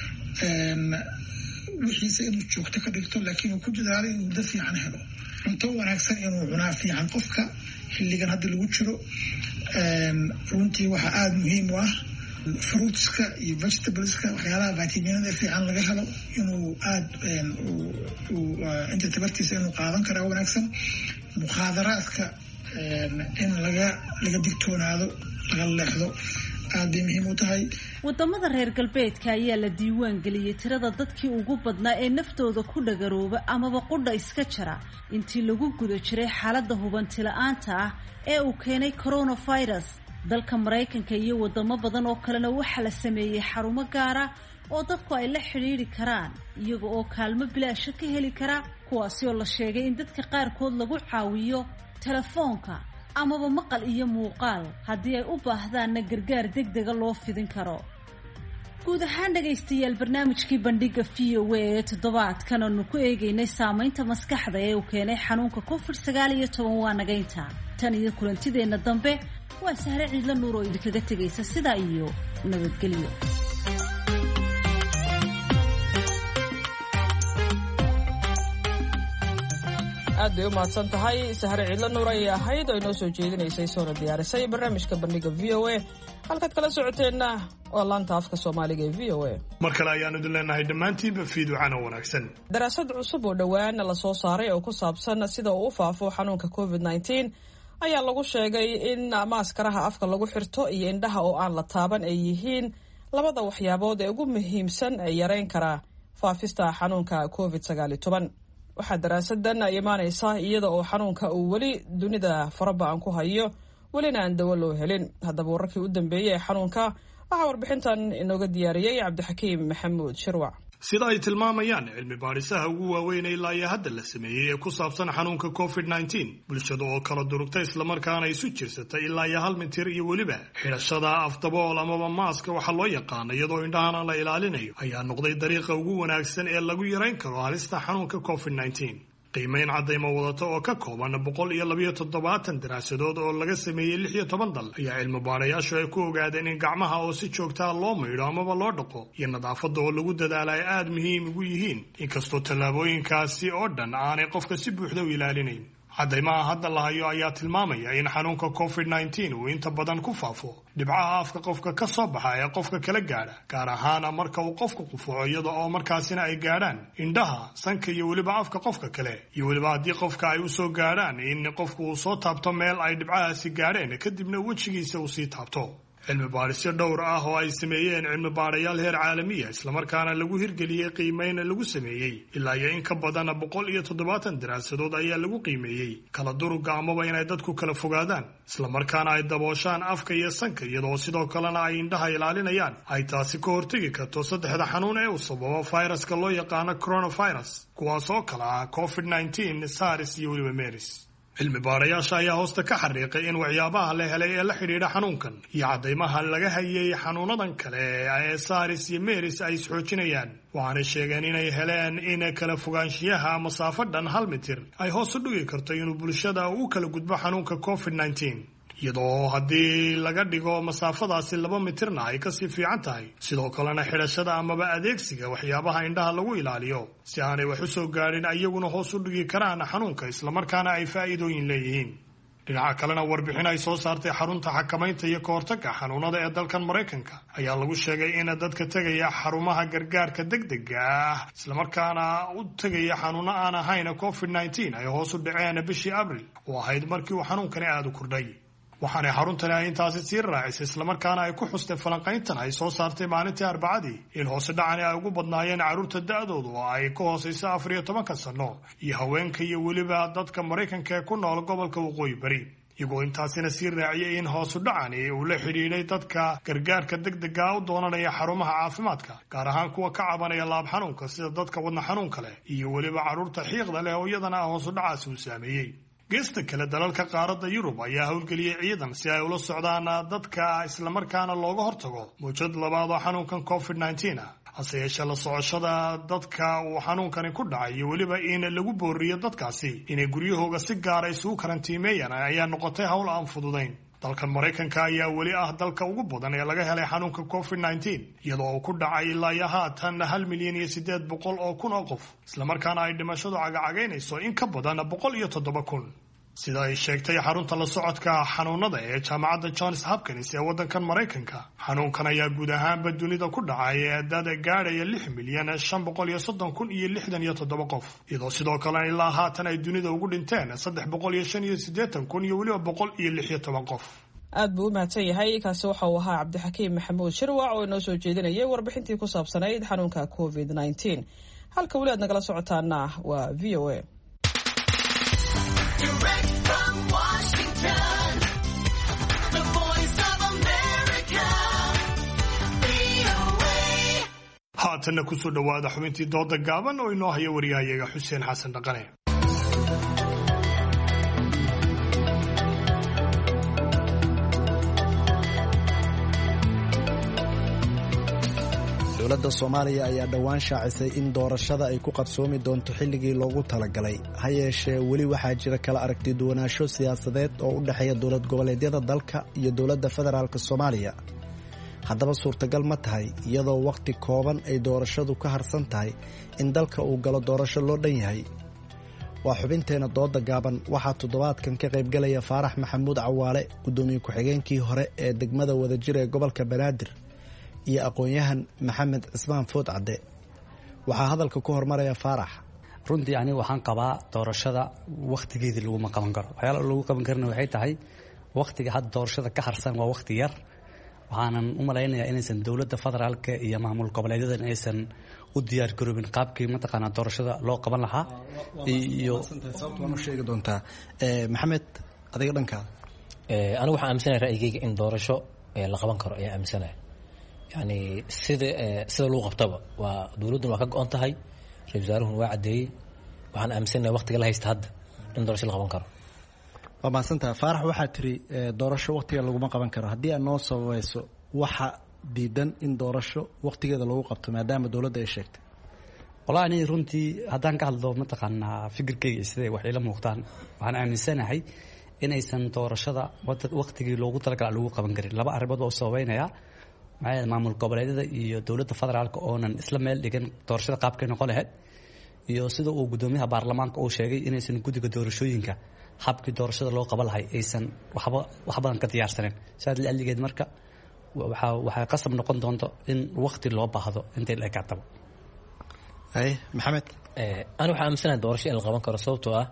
wixiisa inuu joogto ka dhigto, laakiin uu ku dadaalo inuu hurdo fiican helo. cunto wanaagsan inuu cunaa fiican qofka xilligan hadda lagu jiro. runtii waxaa aada muhiim u ah fruitska iyo vegetables-ka, waxyaalaha vitaminada fiican laga helo inuu aada inta tabartiisa inuu qaadan karaa wanaagsan. mukhaadaraadka in laga laga digtoonaado, laga leexdo aad bay muhiim u tahay. wadamada reer galbeedka ayaa la diiwaan geliyey tirada dadkii ugu badnaa ee naftooda ku dhagarooba amaba qudha iska jara intii lagu guda jiray xaaladda hubanti la-aanta ah ee uu keenay coronavirus. dalka maraykanka iyo wadamo badan oo kalena waxaa la sameeyey xarumo gaara oo dadku ay la xidhiidhi karaan iyaga oo kaalmo bilaasha ka heli kara, kuwaasi oo la sheegay in dadka qaarkood lagu caawiyo telefoonka amaba maqal iyo muuqaal haddii ay u baahdaanna gargaar degdega loo fidin karo. guud ahaan dhagaystayaal barnaamijkii bandhiga v o a ee toddobaadkan aanu ku eegaynay saamaynta maskaxda ee uu keenay xanuunka covid sagaal iyo toban waa nagaynta. tan iyo kulantideenna dambe waa sahre ciidla nuur oo idinkaga tegaysa sidaa iyo nabadgelyo. aad bay u mahadsan tahay sahre ciidla nuur ayay ahayd oo inoo soo jeedinaysay soona diyaarisay barnaamijka bandhiga v o a. halkaad kala socoteenna waa laanta afka soomaaliga ee v o a. mar kale ayaanu idin leenahay dhammaantiinba fiiducana wanaagsan. daraasad cusub oo dhowaan la soo saaray oo ku saabsan sida uu u faafo xanuunka covid nineteen ayaa lagu sheegay in maaskaraha afka lagu xirto iyo indhaha oo aan la taaban ay yihiin labada waxyaabood ee ugu muhiimsan ee yareyn karaa faafista xanuunka covid sagaal iyo toban. waxaa daraasadan ay imaanaysaa iyada oo xanuunka uu weli dunida faraba'an ku hayo welina aan dawo loo helin. haddaba wararkii u dambeeyey ee xanuunka waxaa warbixintan inooga diyaariyey cabdixakiim maxamuud shirwac. sida ay tilmaamayaan cilmi baadhisaha ugu waaweyn ilaa iyo hadda la sameeyey ee ku saabsan xanuunka covid nineteen, bulshada oo kala durugtay islamarkaana isu jirsatay ilaa iyo hal mitir iyo weliba xidhashada afdabool amaba maaska waxa loo yaqaana iyadoo indhahana la ilaalinayo ayaa noqday dariiqa ugu wanaagsan ee lagu yarayn karo halista xanuunka covid nineteen. qiimeyn caddaymo wadata oo ka kooban boqol iyo labayo toddobaatan daraasadood oo laga sameeyey lix iyo toban dal ayaa cilmi baadhayaashu ay ku ogaadeen in gacmaha oo si joogtaa loo maydho amaba loo dhaqo iyo nadaafadda oo lagu dadaala ay aada muhiim ugu yihiin, inkastoo tallaabooyinkaasi oo dhan aanay qofka si buuxda u ilaalinayn. caddaymaha hadda la hayo ayaa tilmaamaya in xanuunka covid nineteen uu inta badan ku faafo dhibcaha afka qofka ka soo baxa ee qofka kala gaadha, gaar ahaan marka uu qofku qufuco, iyada oo markaasina ay gaadhaan indhaha, sanka iyo weliba afka qofka kale, iyo weliba haddii qofka ay usoo gaadhaan in qofku uu soo taabto meel ay dhibcahaasi gaadheen kadibna wejigiisa uu sii taabto. cilmi baadhisyo dhowr ah oo ay sameeyeen cilmi baadhayaal heer caalamiya islamarkaana lagu hirgeliyey qiimeyn lagu sameeyey ilaa iyo in ka badan boqol iyo toddobaatan daraasadood ayaa lagu qiimeeyey kala duruga amaba inay dadku kala fogaadaan islamarkaana ay dabooshaan afka iyo sanka, iyadoo sidoo kalena ay indhaha ilaalinayaan. ay taasi ka hortegi karto saddexda xanuun ee uu sababo fayraska loo yaqaano coronavirus, kuwaas oo kala ah covid nineteen, sars iyo weliba meris. cilmi baadhayaasha ayaa hoosta ka xariiqay in waxyaabaha la helay ee la xidhiidha xanuunkan iyo caddaymaha laga hayay xanuunadan kale ee sars iyo meris ay isxoojinayaan. waxaanay sheegeen inay heleen in kala fogaanshiyaha masaafo dhan hal mitir ay hoos u dhigi karto inuu bulshada u kala gudbo xanuunka covid nineteen, iyadoo haddii laga dhigo masaafadaasi laba mitirna ay kasii fiican tahay. sidoo kalena xidhashada amaba adeegsiga waxyaabaha indhaha lagu ilaaliyo si aanay wax u soo gaadhin iyaguna hoos u dhigi karaan xanuunka islamarkaana ay faa'iidooyin leeyihiin. dhinaca kalena warbixin ay soo saartay xarunta xakamaynta iyo kahortagga xanuunada ee dalkan Maraykanka ayaa lagu sheegay in dadka tegaya xarumaha gargaarka degdega ah islamarkaana u tegaya xanuuno aan ahayn covid nineteen ay hoos u dhaceen bishii abriil oo ahayd markii uu xanuunkani aada u kordhay. waxaanay xaruntani ay intaasi sii raacisay islamarkaana ay ku xustay falanqayntan ay soo saartay maalintii arbacadii in hoose dhacani ay ugu badnaayeen carruurta da-doodu oo ay ka hoosayso afar iyo tobanka sano iyo haweenka iyo weliba dadka Maraykanka ee ku nool gobolka waqooyi bari, iyagoo intaasina sii raaciyay in hoosu dhacani uu la xidhiidhay dadka gargaarka degdega u doonanaya xarumaha caafimaadka, gaar ahaan kuwa ka cabanaya laab xanuunka sida dadka wadna xanuunka leh iyo weliba carruurta xiiqda leh oo iyadana hoosu dhacaasi uu saameeyey. geesta kale dalalka qaaradda Yurub ayaa howlgeliyey ciidan si ay ula socdaan dadka islamarkaana looga hortago mowjad labaad oo xanuunkan covid nineteen ah. hase yeeshee la socoshada dadka uu xanuunkani ku dhacay iyo weliba in lagu booriyo dadkaasi inay guryahooga si gaara isugu karantiimeeyaan ayaa noqotay howl aan fududayn. dalkan Maraykanka ayaa weli ah dalka ugu badan ee laga helay xanuunka covid nineteen, iyadoo uu ku dhacay ilaa iyo haatan hal milyan iyo siddeed boqol oo kun oo qof, islamarkaana ay dhimashadu cagacagaynayso in ka badan boqol iyo toddoba kun. sida ay sheegtay xarunta la socodka xanuunada ee jaamacadda Johns Hopkins ee waddankan Maraykanka, xanuunkan ayaa guud ahaanba dunida ku dhacay dad gaadhaya lix milyan shan boqol iyo soddon kun iyo lixdan iyo toddoba qof, iyadoo sidoo kale ilaa haatan ay dunida ugu dhinteen saddex boqol iyo shan iyo siddeetan kun iyo weliba boqol iyo lix iyo toban qof. aad buu u mahadsan yahay. kaasi waxa uu ahaa cabdixakiim maxamuud shirwac oo inoo soo jeedinayay warbixintii ku saabsanayd xanuunka covid nineteen. halka weli aad nagala socotaana waa v o a. Direct from Washington, the voice of America, V O A. haatanna ku soo dhawaada xubintii dooda gaaban oo inoo haya wariyahayaga Xuseen Xasan Dhaqane. dowladda Soomaaliya ayaa dhawaan shaacisay in doorashada ay ku qabsoomi doonto xilligii loogu talagalay. ha yeeshee weli waxaa jira kala aragti duwanaansho siyaasadeed oo u dhexeeya dowlad goboleedyada dalka iyo dowladda federaalk Soomaaliya. haddaba suurtagal ma tahay iyadoo waqti kooban ay doorashadu ka harsan tahay in dalka uu galo doorasho loo dhan yahay? waa xubinteena dooda gaaban. waxaa toddobaadkan ka qaybgalaya Faarax Maxamuud Cawaale, gudoomiye ku-xigeenkii hore ee degmada Wadajir ee gobolka Banaadir, iyo aqoon-yahan Maxamed Cismaan Food Cadde. waxaa hadalka ku hormaraya Faarax. runtii aniga waxaan qabaa doorashada waqtigeedii laguma qaban karo. waxyaalaha lagu qaban karna waxay tahay waqtiga hadda doorashada ka harsan waa waqti yar. waxaanan u malaynayaa inaysan dowladda federaalka iyo maamul goboleedyadan aysan u diyaar garoobin qaabkii mataqaanaa doorashada loo qaban lahaa iyo u sheegi doontaa maxamed adiga dhankaada anigu waxaan aaminsanahay ra'yigayga in doorasho la qaban karo ayaa aaminsanaya yani sida sida lagu qabtaba waa dowladduna waa ka go-on tahay ra-isul wasaaruhuna waa caddeeyey waxaan aaminsanahay waqtiga la haysta hadda in doorasho la qaban karo waa mahadsantaha faarax waxaa tiri doorasho waqtiga laguma qaban karo haddii aad noo sabayso waxa diidan in doorasho waqtigeeda lagu qabto maadaama dowladda ay sheegtay wallahi ani runtii haddaan ka hadlo mataqaanaa fikirkeyga siday wax ila muuqdaan waxaan aaminsanahay inaysan doorashada waqtigii loogu talagala lagu qaban karin laba arrimood waa u sababeynaya maxaa maamul goboleedyada iyo dowladda federaalka oonan isla meel dhigan doorashada qaabkay noqon lahayd iyo sida uu gudoomiyaha baarlamaanka uu sheegay inaysan guddiga doorashooyinka habkii doorashada loo qaban lahay aysan waxba wax badan ka diyaarsaneyn saad laligeed marka waxa waxay qasab noqon doonto in waqti loo baahdo intay la ekaataba ay maxamed ani waxaan aaminsanahay doorasho in la qaban karo sababtoo ah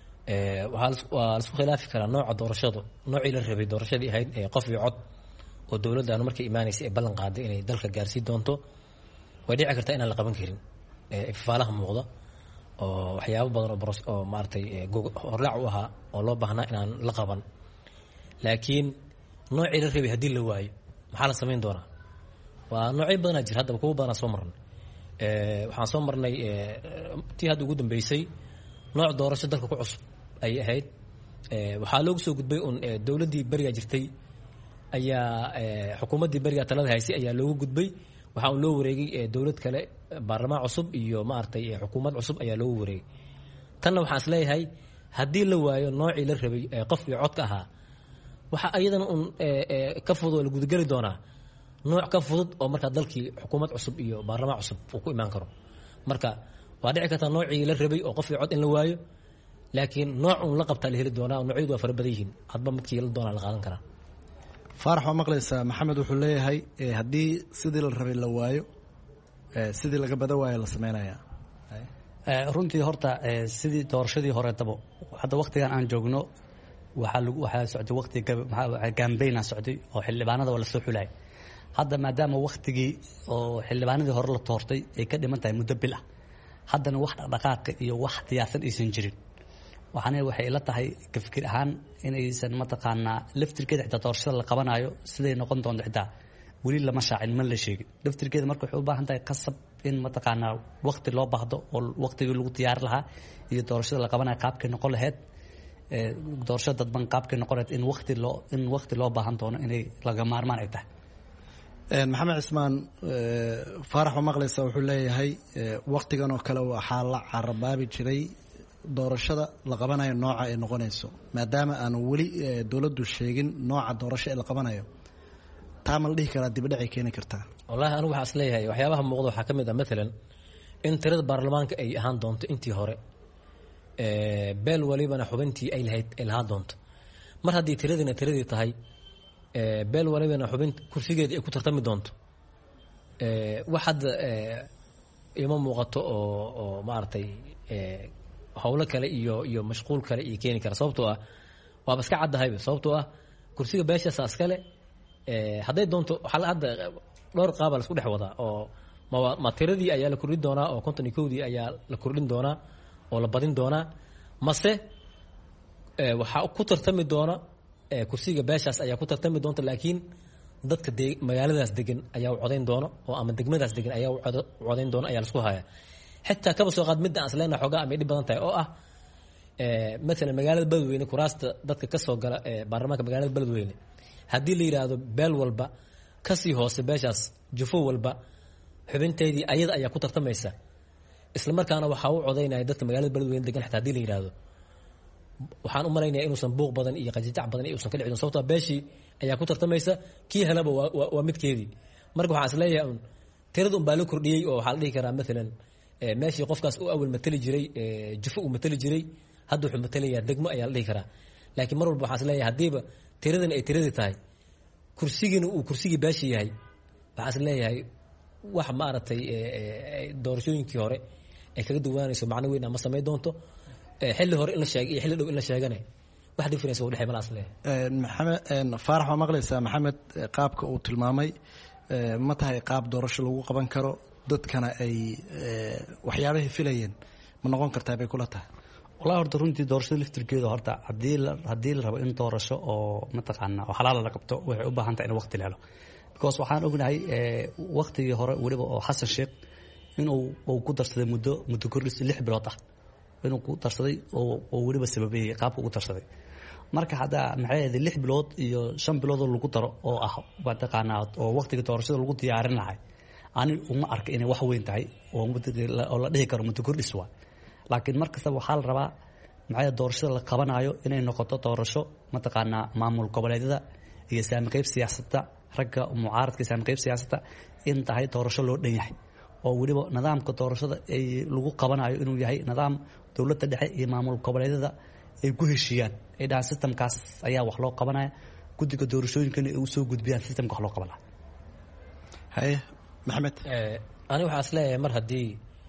waa la isku khilaafi karaa nooca doorashadu noocii la rabay doorashadii ahayd qof iyo cod oo dowladdaanu markay imaanaysa ee ballan qaaday inay dalka gaarsii doonto way dhici kartaa inaan la qaban karin ifaalaha muuqda oo waxyaabo badan oo oo maaragtay horlaac u ahaa oo loo baahnaa inaan la qaban laakiin noocii la rabay haddii la waayo maxaa la samayn doonaa waa noocyo badanaa jira haddaba kuwa badanaa soo marnay waxaan soo marnay tii hadda ugu dambeysay nooc doorasho dalka ku cusub ayay ahayd waxaa loogu soo gudbay un dowladdii berigaa jirtay ayaa xukuumaddii berigaa talada haysay ayaa loogu gudbay waxaa un loo wareegay dowlad kale baarlamaan cusub iyo maaragtay xukuumad cusub ayaa loogu wareegay tanna waxaan is leeyahay haddii la waayo noocii la rabay qof iyo codka ahaa waxaa ayadana un ka fudud oo la gudageli doonaa nooc ka fudud oo markaa dalkii xukuumad cusub iyo baarlamaan cusub uu ku imaan karo marka waa dhici kartaa noocii la rabay oo qof iyo cod in la waayo laakiin nooc un la qabtaa la heli doonaa noocyadu waa fara badan yihiin hadba midkii la doonaa la qaadan karaa faarax waa maqlaysaa maxamed wuxuu leeyahay haddii sidii la rabay la waayo sidii laga badan waayo la sameynayaa runtii horta sidii doorashadii horeetaba hadda waqtigan aan joogno waxaa lagu waxaa socday waqti gaambayna socday oo xildhibaanada waa lasoo xulay hadda maadaama waqtigii oo xildhibaanadii hore la toortay ay ka dhiman tahay muddo bil ah haddana wax dhaqdhaqaaqa iyo wax diyaarsan aysan jirin waxaana waxay ila tahay ka fikir ahaan inaysan mataqaanaa laftirkeeda xitaa doorashada la qabanayo siday noqon doonto xitaa weli lama shaacin ma la sheegin laftirkeeda marka waxay u baahan tahay qasab in mataqaanaa waqti loo baahdo oo waqtigii lagu diyaari lahaa iyo doorashada la qabanayo qaabkay noqon lahayd doorashada dadban qaabkay noqon lahayd in waqti loo in waqti loo baahan doono inay laga maarmaan ay tahay maxamed cismaan faarax oo maqlaysa wuxuu leeyahay waqtigan oo kale waxaa la carabaabi jiray doorashada la qabanayo nooca ay noqonayso maadaama aan weli dowladdu sheegin nooca doorasho ee la qabanayo taa ma la dhihi karaa dibadhacay keeni kartaa wallahi anigu waxaa is leeyahay waxyaabaha muuqda waxaa ka mid ah maalan in tirada baarlamaanka ay ahaan doonto intii hore beel walibana xubintii ay lahayd ay lahaan doonto mar haddii tiradina tiradii tahay beel walibana xubin kursigeedii ay ku tartami doonto wax hadda ima muuqato oo oo maaragtay howlo kale iyo iyo mashquul kale iyo keeni kara sababtoo ah waaba iska caddahayba sababtoo ah kursiga beeshaasa iskale hadday doonto waxaa hadda dhowr qaaba la isku dhex wadaa oo ma ma tiradii ayaa la kordhin doonaa oo konton iyo kowdii ayaa la kordhin doonaa oo la badin doonaa mase waxaa ku tartami doona kursiga beeshaas ayaa ku tartami doonta laakiin dadka de magaaladaas degan ayaa u codayn doona oo ama degmadaas degan ayaa u codayn doona ayaa laisku haya xitaa kaba soo qaad midda aan isleena xoogaa amay dhib badan tahay oo ah maalan magaalada beledweyne kuraasta dadka ka soo gala baarlamaanka magaalada beledweyne haddii la yidhaahdo beel walba kasii hoose beeshaas jufo walba xubinteydii ayada ayaa ku tartamaysa isla markaana waxaa u codaynaya dadka magaalada beledweyne degan xitaa hadii la yidhaahdo waxaan u malaynaya inuusan buuq badan iyo qajijac badan iuusan ka dhici doon sababtoo beeshii ayaa ku tartamaysa kii helaba waa waa midkeedii marka waxaan isleeyahay un tirada un baa la kordhiyey oo waxaa la dhihi karaa maalan meeshii qofkaas u awal matali jiray jufo uu matali jiray hadda wuxuu matalayaa degmo ayaa la dhihi karaa laakiin mar walba waxaan isleeyahay haddiiba tiradani ay tiradii tahay kursigiina uu kursigii beeshi yahay waxaan isleeyahay wax maaragtay doorashooyinkii hore ay kaga duwaanayso macno weyn ama samayn doonto xilli hore in la sheegay iyo xilli dhow in la sheegane wax difference oo dhexay malaas leeyahay maxamed faarax waa maqlaysaa maxamed qaabka uu tilmaamay ma tahay qaab doorasho lagu qaban karo dadkana ay waxyaabahay filayeen ma noqon kartaa bay kula tahay wallahi horta runtii doorashada laftirkeeda horta haddii haddii la rabo in doorasho oo mataqaana oo xalaal la qabto waxay u baahan tahay in waqti la helo because waxaan ognahay waqtigii hore weliba oo xasan sheekh inuu uu ku darsaday muddo muddo kordhis lix bilood ah inuu ku darsaday oo weliba sababeeyay qaabka ugu darsaday marka hadda maxay ahayd lix bilood iyo shan bilood oo lagu daro oo ah mataqaana oo waqtiga doorashada lagu diyaarin lahay ani uma arka inay wax weyn tahay oo oo la dhihi karo muddo kordhis waa laakiin markasta waxaa la rabaa maxay doorashada la qabanayo inay noqoto doorasho mataqaana maamul goboleedyada iyo saami qayb siyaasadda ragga mucaaradka saami qayb siyaasadda in tahay doorasho loo dhan yahay oo weliba nidaamka doorashada ay lagu qabanayo inuu yahay nidaam dowladda dhexe iyo maamul goboleedyada ay ku heshiiyaan ay dhahaan systemkaas ayaa wax loo qabanaya guddiga doorashooyinkana ay u soo gudbiyaan systemka wax loo qabanaya haye maxamed ani waxaa is leeyahay mar haddii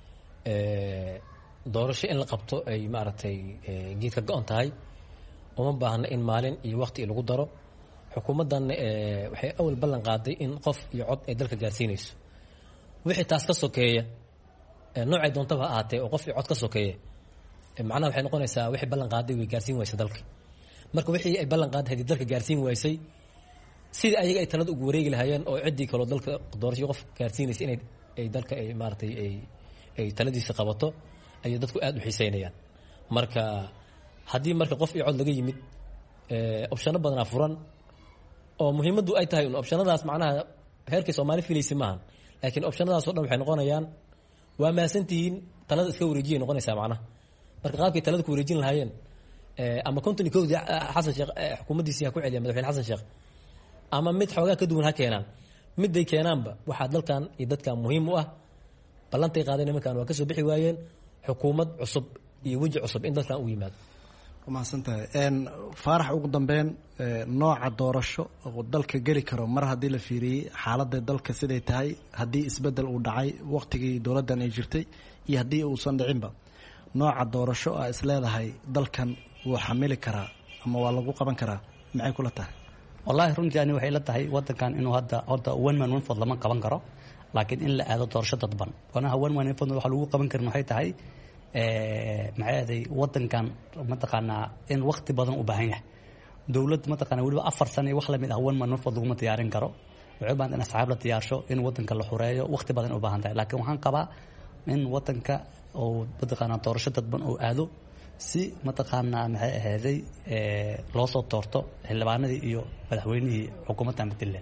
doorasho in la qabto ay maaragtay geedka go-on tahay uma baahna in maalin iyo waqti lagu daro xukuumaddan waxay awal ballan qaaday in qof iyo cod ay dalka gaarsiinayso wixii taas ka sokeeya noocay doontaba ha ahaatee oo qof iyo cod ka sokeeya macnaha waxay noqonaysaa wixii ballan qaaday way gaarsiin waysay dalka marka wixii ay ballan qaaday haddii dalka gaarsiin waysay sidii ayaga ay talada ugu wareegi lahaayeen oo ciddii kaloo dalka doorasho qof gaarsiinaysa inay ay dalka ay maaragtay ay ay taladiisa qabato ayay dadku aada u xiiseynayaan marka haddii marka qof iyo cod laga yimid opshano badanaa furan oo muhiimaddu ay tahay un opshanadaas macnaha heerkii soomaali filaysa maahan laakiin opshanadaas oo dhan waxay noqonayaan waa mahadsantihiin talada iska wareejiyay noqonaysaa macnaha marka qaabkay talada ku wareejin lahaayeen ama konton iyo kowdii xasan sheekh xukuumaddiisii ha ku celiya madaxweyne xasan sheekh ama mid xoogaa ka duwan ha keenaan midday keenaanba waxaa dalkan iyo dadkan muhiim u ah ballantay qaadeen nimankan waa ka soo bixi waayeen xukuumad cusub iyo weji cusub in dalkan u yimaado mahadsantahay faarax ugu dambeyn nooca doorasho oo dalka geli karo mar haddii la fiiriyey xaaladda dalka siday tahay haddii isbedel uu dhacay waqtigii dowladdan ay jirtay iyo haddii uusan dhicinba nooca doorasho a is leedahay dalkan wuu xamili karaa ama waa lagu qaban karaa maxay kula tahay wallaahi runtii ani waxay la tahay wadankan inuu hadda horta one man one vote lama qaban karo laakiin in la aado doorasho dadban wanaha one man one vote waxa lagu qaban karin waxay tahay maxay ahaday wadankan mataqaanaa in waqti badan u baahan yahay dowlad mataqaanaa weliba afar sano iyo wax lamid ah one man one vote laguma diyaarin karo waxay u baahan in asxaab la diyaarsho in wadanka la xureeyo waqti badan u baahan tahay laakiin waxaan qabaa in wadanka oo mataqaanaa doorasho dadban oo aado si mataqaanaa maxay ahaaday loo soo doorto xildhibaanadii iyo madaxweynihii xukuumadda puntland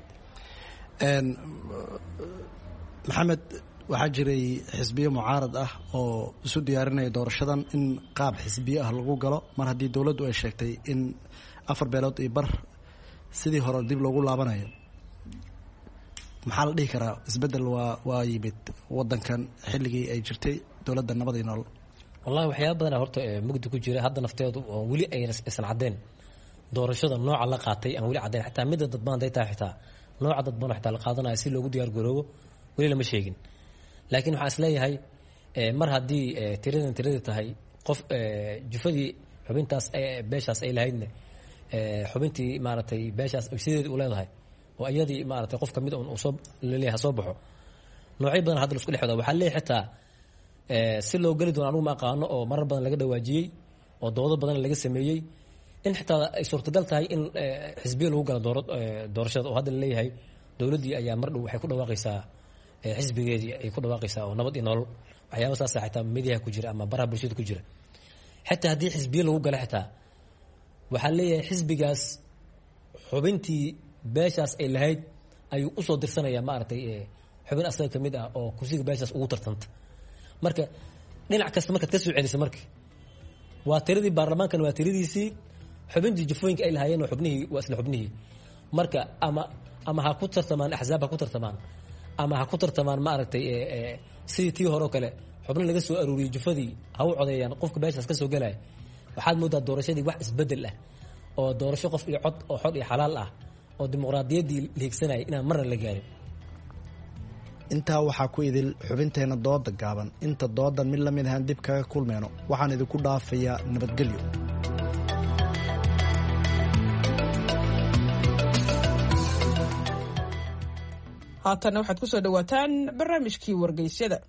maxamed waxaa jiray xisbiyo mucaarad ah oo isu diyaarinaya doorashadan in qaab xisbiyo ah lagu galo mar haddii dowladdu ay sheegtay in afar beelood iyo bar sidii hore dib loogu laabanayo maxaa la dhihi karaa isbeddel waa waa yimid wadankan xilligii ay jirtay dowladda nabad iyo nolol wallahi waxyaaba badan horta mugdi ku jira hadda nafteedu oo weli ayna isan cadeen doorashada nooca la qaatay aan weli cadeen xitaa midda dadban haday tahay xitaa nooca dadban xitaa la qaadanayo si loogu diyaar garoobo weli lama sheegin laakiin waxaan is leeyahay mar haddii tiradan tiradii tahay qof jufadii xubintaas beeshaas ay lahaydne xubintii maaragtay beeshaas sideedii u leedahay oo iyadii maaragtay qof kamid un soo laleeyahay soo baxo noocyo badan hadda la isku dhexdo waxaa leeyahay xitaa si loo geli doono anugu ma aqaano oo marar badan laga dhawaajiyey oo doodo badan laga sameeyey in xitaa ay suurtagal tahay in xisbiyo lagu galo doora doorashada oo hadda la leeyahay dowladdii ayaa mar dhow waxay ku dhawaaqaysaa xisbigeedii ay ku dhawaaqaysaa oo nabad iyo nolol waxyaaba saasa xitaa mediyaha ku jira ama baraha bulshada ku jira xitaa haddii xisbiyo lagu galo xitaa waxaa leeyahay xisbigaas xubintii beeshaas ay lahayd ayuu usoo dirsanayaa maaragtay xubin asaga kamid ah oo kursiga beeshaas ugu tartanta marka dhinac kasta markaad ka soo celisa marka waa tiradii baarlamaankan waa tiradiisii xubintii jufooyinka ay lahaayeen waa xubnihii waa isla xubnihii marka ama ama ha ku tartamaan axzaab ha ku tartamaan ama ha ku tartamaan maaragtay sidii tii hore oo kale xubno laga soo aruuriyey jufadii ha u codeeyaan qofka beeshaas ka soo galaya waxaad moodaa doorashadii wax isbedel ah oo doorasho qof iyo cod oo xor iyo xalaal ah oo dimuqraadiyaddii la higsanayay inaan marna la gaarin intaa waxaa ku idil xubinteenna dooda gaaban inta doodan mid la mid ahaan dib kaga kulmeyno waxaan idinku dhaafayaa nabadgelyo haatanna waxaad ku soo dhawaataan barnaamijkii wargeysyada.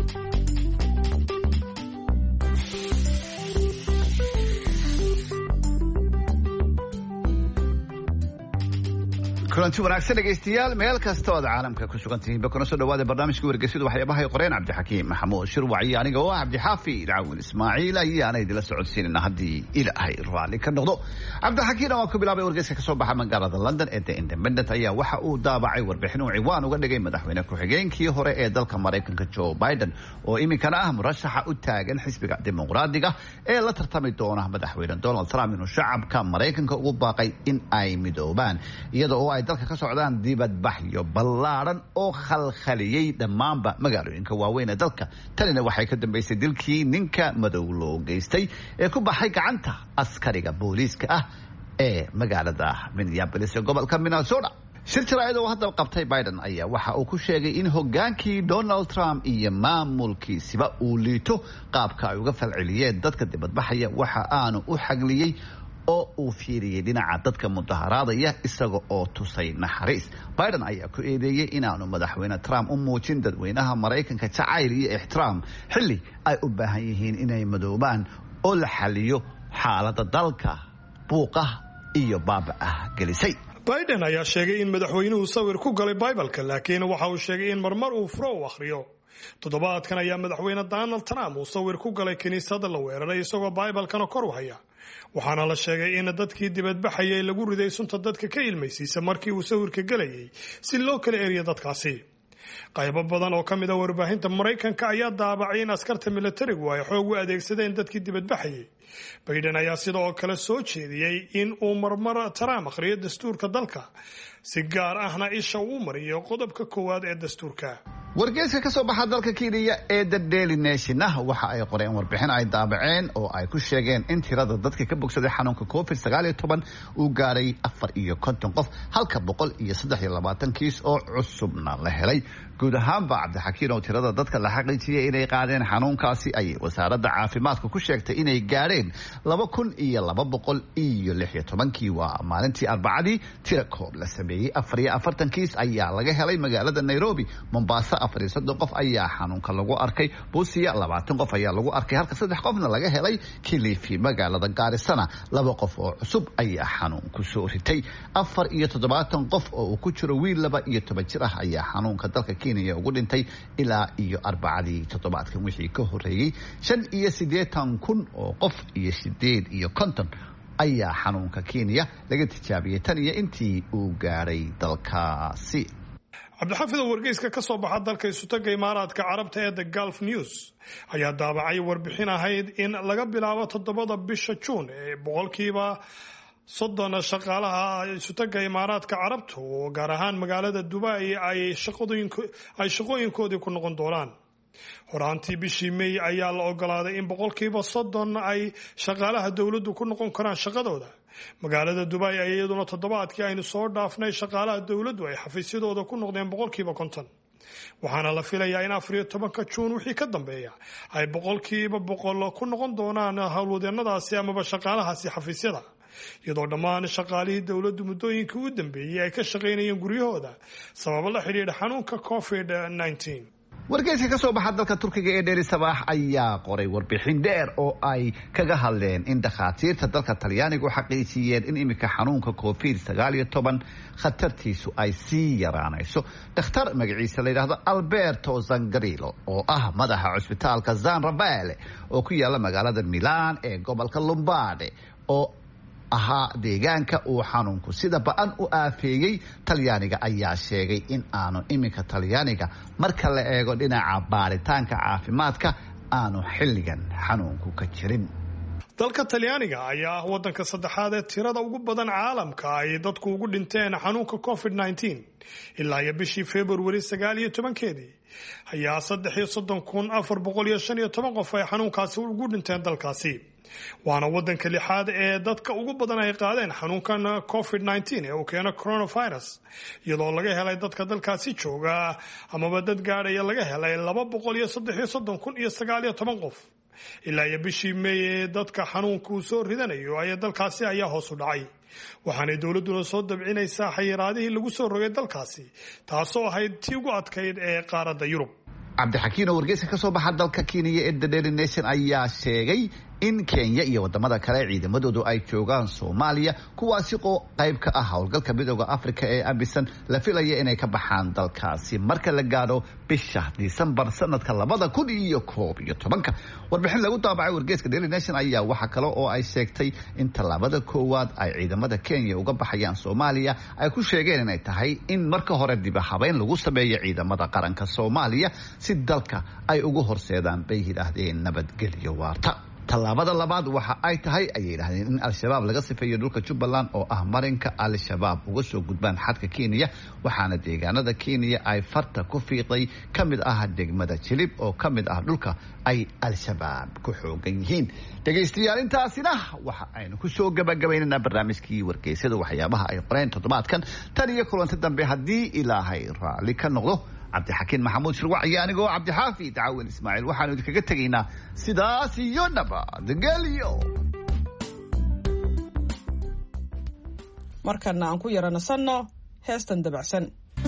kulanti wanaagsan dhegaystayaal meel kasta oo caalamka ku sugan tihiin ba kuna soo dhawaada barnaamijka wargeysyada waxyaabaha ay qoreen Cabdixakiim Maxamuud Shirwac iyo aniga oo Cabdixaafi Daawin Ismaaciil ayaana idila socodsiinana haddii ilaahay raali ka noqdo. Cabdixakiim waa ku bilaabay wargeyska ka soo baxa magaalada London ee The Independent ayaa waxa uu daabacay warbixin uu ciwaan uga dhigay madaxweyne ku-xigeenkii hore ee dalka Mareykanka Joe Biden oo iminkana ah murashaxa u taagan xisbiga dimuqraadiga ee la tartami doona madaxweyne Donald Trump inuu shacabka Mareykanka ugu baaqay in ay midoobaan iyadoo ay dalka ka socdaan dibadbaxyo ballaaran oo khalkhaliyay dhammaanba magaalooyinka waaweyn ee dalka. tanina waxay ka dambeysay dilkii ninka madow loo geystay ee ku baxay gacanta askariga booliiska ah ee magaalada Minneapolis ee gobolka Minnesota. shir jaraa'id oo hadda qabtay Biden ayaa waxa uu ku sheegay in hogaankii Donald Trump iyo maamulkiisiba uu liito qaabka ay uga falceliyeen dadka dibadbaxaya waxa aanu u xagliyay oo uu fiiriyay dhinaca dadka mudaharaadaya isaga oo tusay naxariis. Biden ayaa ku eedeeyay inaanu madaxweyne Trump u muujin dadweynaha Mareykanka jacayl iyo ixtiraam xilli ay u baahan yihiin inay madoobaan oo la xaliyo xaaladda dalka buuqa iyo baaba'ah gelisay. Biden ayaa sheegay in madaxweynuhu sawir ku galay Bible-ka laakiin waxa uu sheegay in marmar uu furo u akhriyo. toddobaadkan ayaa madaxweyne Donald Trump uu sawir ku galay kiniisadda la weeraray isagoo Bible-kana kor u haya. waxaana la sheegay in dadkii dibadbaxayay lagu riday sunta dadka ka ilmaysiisa markii uu sawirka galayay si loo kala eriyo dadkaasi. qaybo badan oo ka mid ah warbaahinta Mareykanka ayaa daabacay in askarta militarigu ay xoog u adeegsadeen dadkii dibadbaxayay. Biden ayaa sidoo kale soo jeediyay in uu marmar Trump akhriyo dastuurka dalka si gaar ahna isha uu mariyo qodobka koowaad ee dastuurka. wargeyska ka soo baxa dalka Kenya ee The Daily Nation waxa ay qoreen warbixin ay daabaceen oo ay ku sheegeen in tirada dadka ka bogsaday xanuunka covid sagaal iyo toban uu gaaray afar iyo konton qof halka boqol iyo saddex iyo labaatan kiis oo cusubna la helay. guud ahaanba Cabdixakiim oo tirada dadka la xaqiijiyay inay qaadeen xanuunkaasi ay wasaaradda caafimaadka ku sheegtay inay gaareen laba kun iyo laba boqol iyo lix iyo toban kii waa maalintii Arbacadii. tiro koob la sameeyay afar iyo afartan kiis ayaa laga helay magaalada Nairobi. Mombasa afar iyo soddon qof ayaa xanuunka lagu arkay. Busia labaatan qof ayaa lagu arkay halka saddex qofna laga helay Kilifi. magaalada Garisana laba qof oo cusub ayaa xanuun ku soo ritay. afar iyo toddobaatan qof oo ku jiro wiil laba iyo toban jir ah ayaa xanuunka dalka Kenya ugu dhintay ilaa iyo Arbacadii toddobaadkan wixii ka horeeyay. shan iyo siddeetan kun oo qof iyo sideed iyo konton ayaa xanuunka Kenya laga tijaabiyay tan iyo intii uu gaaray dalkaasi. Cabdixaafid oo wargeyska ka soo baxa dalka Isutaga Imaaraadka Carabta ee The Gulf News ayaa daabacay warbixin ahayd in laga bilaabo toddobada bisha Juun ee boqolkiiba soddon shaqaalaha Isutaga Imaaraadka Carabta oo gaar ahaan magaalada Dubai ay shaqooyinkoodii ku noqon doonaan. horaantii bishii May ayaa la ogolaaday in boqolkiiba soddon ay shaqaalaha dawladdu ku noqon karaan shaqadooda. magaalada Dubai ay iyaduna toddobaadkii aynu soo dhaafnay shaqaalaha dawladdu ay xafiisyadooda ku noqdeen boqolkiiba konton. waxaana la filayaa in afar iyo tobanka Juun wixii ka dambeeya ay boqolkiiba boqol ku noqon doonaan howlwadeennadaasi amaba shaqaalahaasi xafiisyada. iyadoo dhammaan shaqaalihii dawladdu muddooyinkii u dambeeyay ay ka shaqaynayeen guryahooda sababo la xidhiidha xanuunka covid nineteen. wargeyska ka soo baxa dalka Turkiga ee Daily Sabah ayaa qoray warbixin dheer oo ay kaga hadleen in dhakhaatiirta dalka Talyaanigu xaqiijiyeen in imika xanuunka covid sagaal iyo toban khatartiisu ay sii yaraanayso. dhakhtar magaciisa la yiraahdo Alberto Zangarillo oo ah madaxa cusbitaalka San Raffaele oo ku yaala magaalada Milan ee gobolka Lombardy oo ahaa deegaanka uu xanuunku sida ba'an u aafeeyay Talyaaniga ayaa sheegay in aanu iminka Talyaaniga marka la eego dhinaca baaritaanka caafimaadka aanu xilligan xanuunku ka jirin. dalka Talyaaniga ayaa ah wadanka saddexaad ee tirada ugu badan caalamka ay dadku ugu dhinteen xanuunka covid nineteen ilaa iyo bishii February sagaal iyo tobankeedii ayaa saddex iyo soddon kun afar boqol iyo shan iyo toban qof ay xanuunkaasi ugu dhinteen dalkaasi. waana wadanka lixaad ee dadka ugu badan ay qaadeen xanuunkan covid nineteen ee uu keeno coronavirus iyadoo laga helay dadka dalkaasi jooga amaba dad gaadhaya laga helay laba boqol iyo saddex iyo soddon kun iyo sagaal iyo toban qof. ilaa iyo bishii meey ee dadka xanuunka uu soo ridanayo ayaa dalkaasi ayaa hoos u dhacay waxaanay dowladduna soo dabcinaysaa xayiraadihii lagu soo rogay dalkaasi taasoo ahayd tii ugu adkayd ee qaaradda Yurub. cabdixakiin oo wargeyska ka soo baxa dalka Kenya ee The Daily Nation ayaa sheegay in Kenya iyo wadamada kale ciidamadoodu ay joogaan Soomaaliya kuwaasi oo qayb ka ah howlgalka midowga Afrika ee AMISOM la filayo inay ka baxaan dalkaasi marka la gaaro bisha December sanadka labada kun iyo koob iyo tobanka. warbixin lagu daabacay wargeyska Daily Nation ayaa waxa kale oo ay sheegtay in talaabada koowaad ay ciidamada Kenya uga baxayaan Soomaaliya ay ku sheegeen inay tahay in marka hore dib u habeyn lagu sameeyo ciidamada qaranka Soomaaliya si dalka ay ugu horseedaan bay yiraahdeen nabadgelyo waarta. talaabada labaad waxa ay tahay ay yiraahdeen in al-shabaab laga sifeeyo dhulka Jubbaland oo ah marinka al-shabaab uga soo gudbaan xadka Kenya waxaana deegaanada Kenya ay farta ku fiiqday kamid ah degmada Jilib oo kamid ah dhulka ay al-shabaab ku xoogan yihiin. dhageystayaal intaasina waxa aynu ku soo gabagabaynaa barnaamijkii wargeysada waxyaabaha ay qoreen toddobaadkan tan iyo kulanti dambe haddii Ilaahay raali ka noqdo. cabdixakiin maxamuud shirwac iyo anigoo cabdixaafi daawin ismaaciil waxaanu idinkaga tegaynaa sidaas iyo nabadgelyo. markana aan ku yaranasanno heestan dabacsan.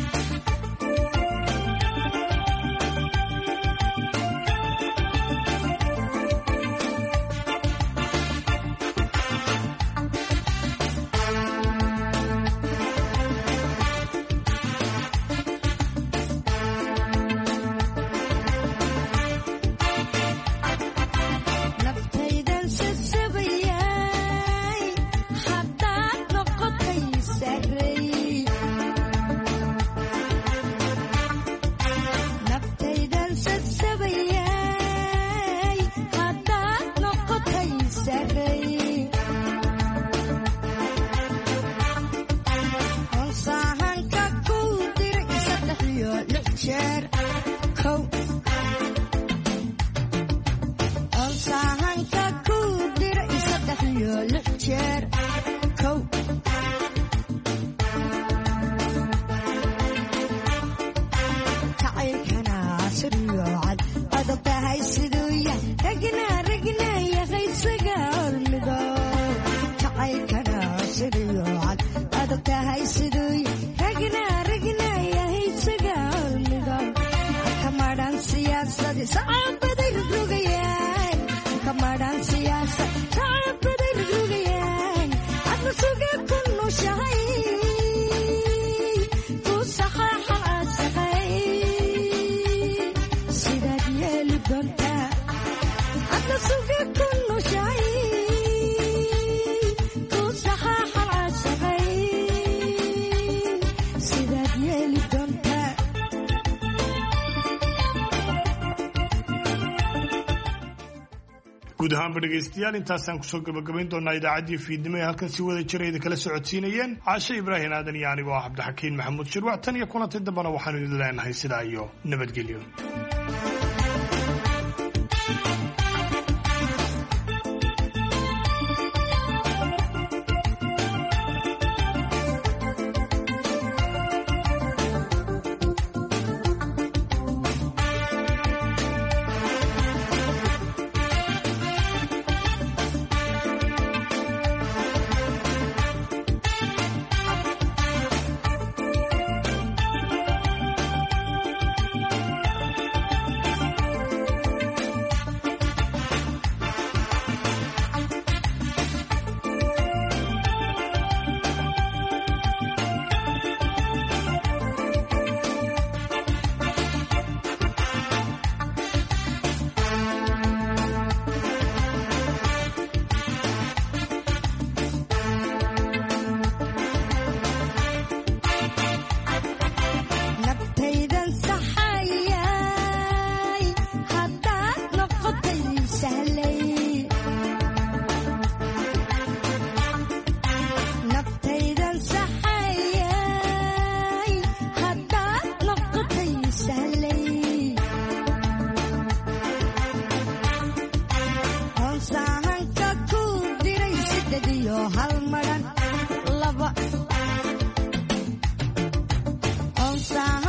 guud ahaanba dhegaystayaal intaasaan kusoo gabagabayn doonaa idaacaddii fiidnimo ee halkan si wada jira idin kala socodsiinayeen caashe ibraahim aadan iyo anigoo ah cabdixakiin maxamuud shirwac tan iyo kulanti dambana waxaanu idin leenahay sidaa iyo nabadgelyo.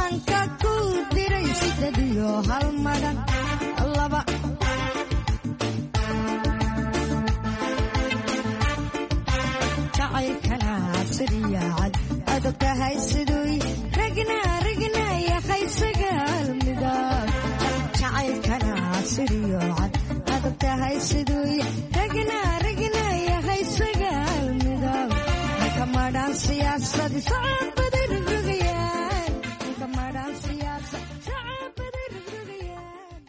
hal madan laba adabtahay siduu ragna ragna yahay sagaal midab jacaylkana siriyo cad adabtahay siduu ragna ragna yahay sagaal midab kamadhan siyaasad socod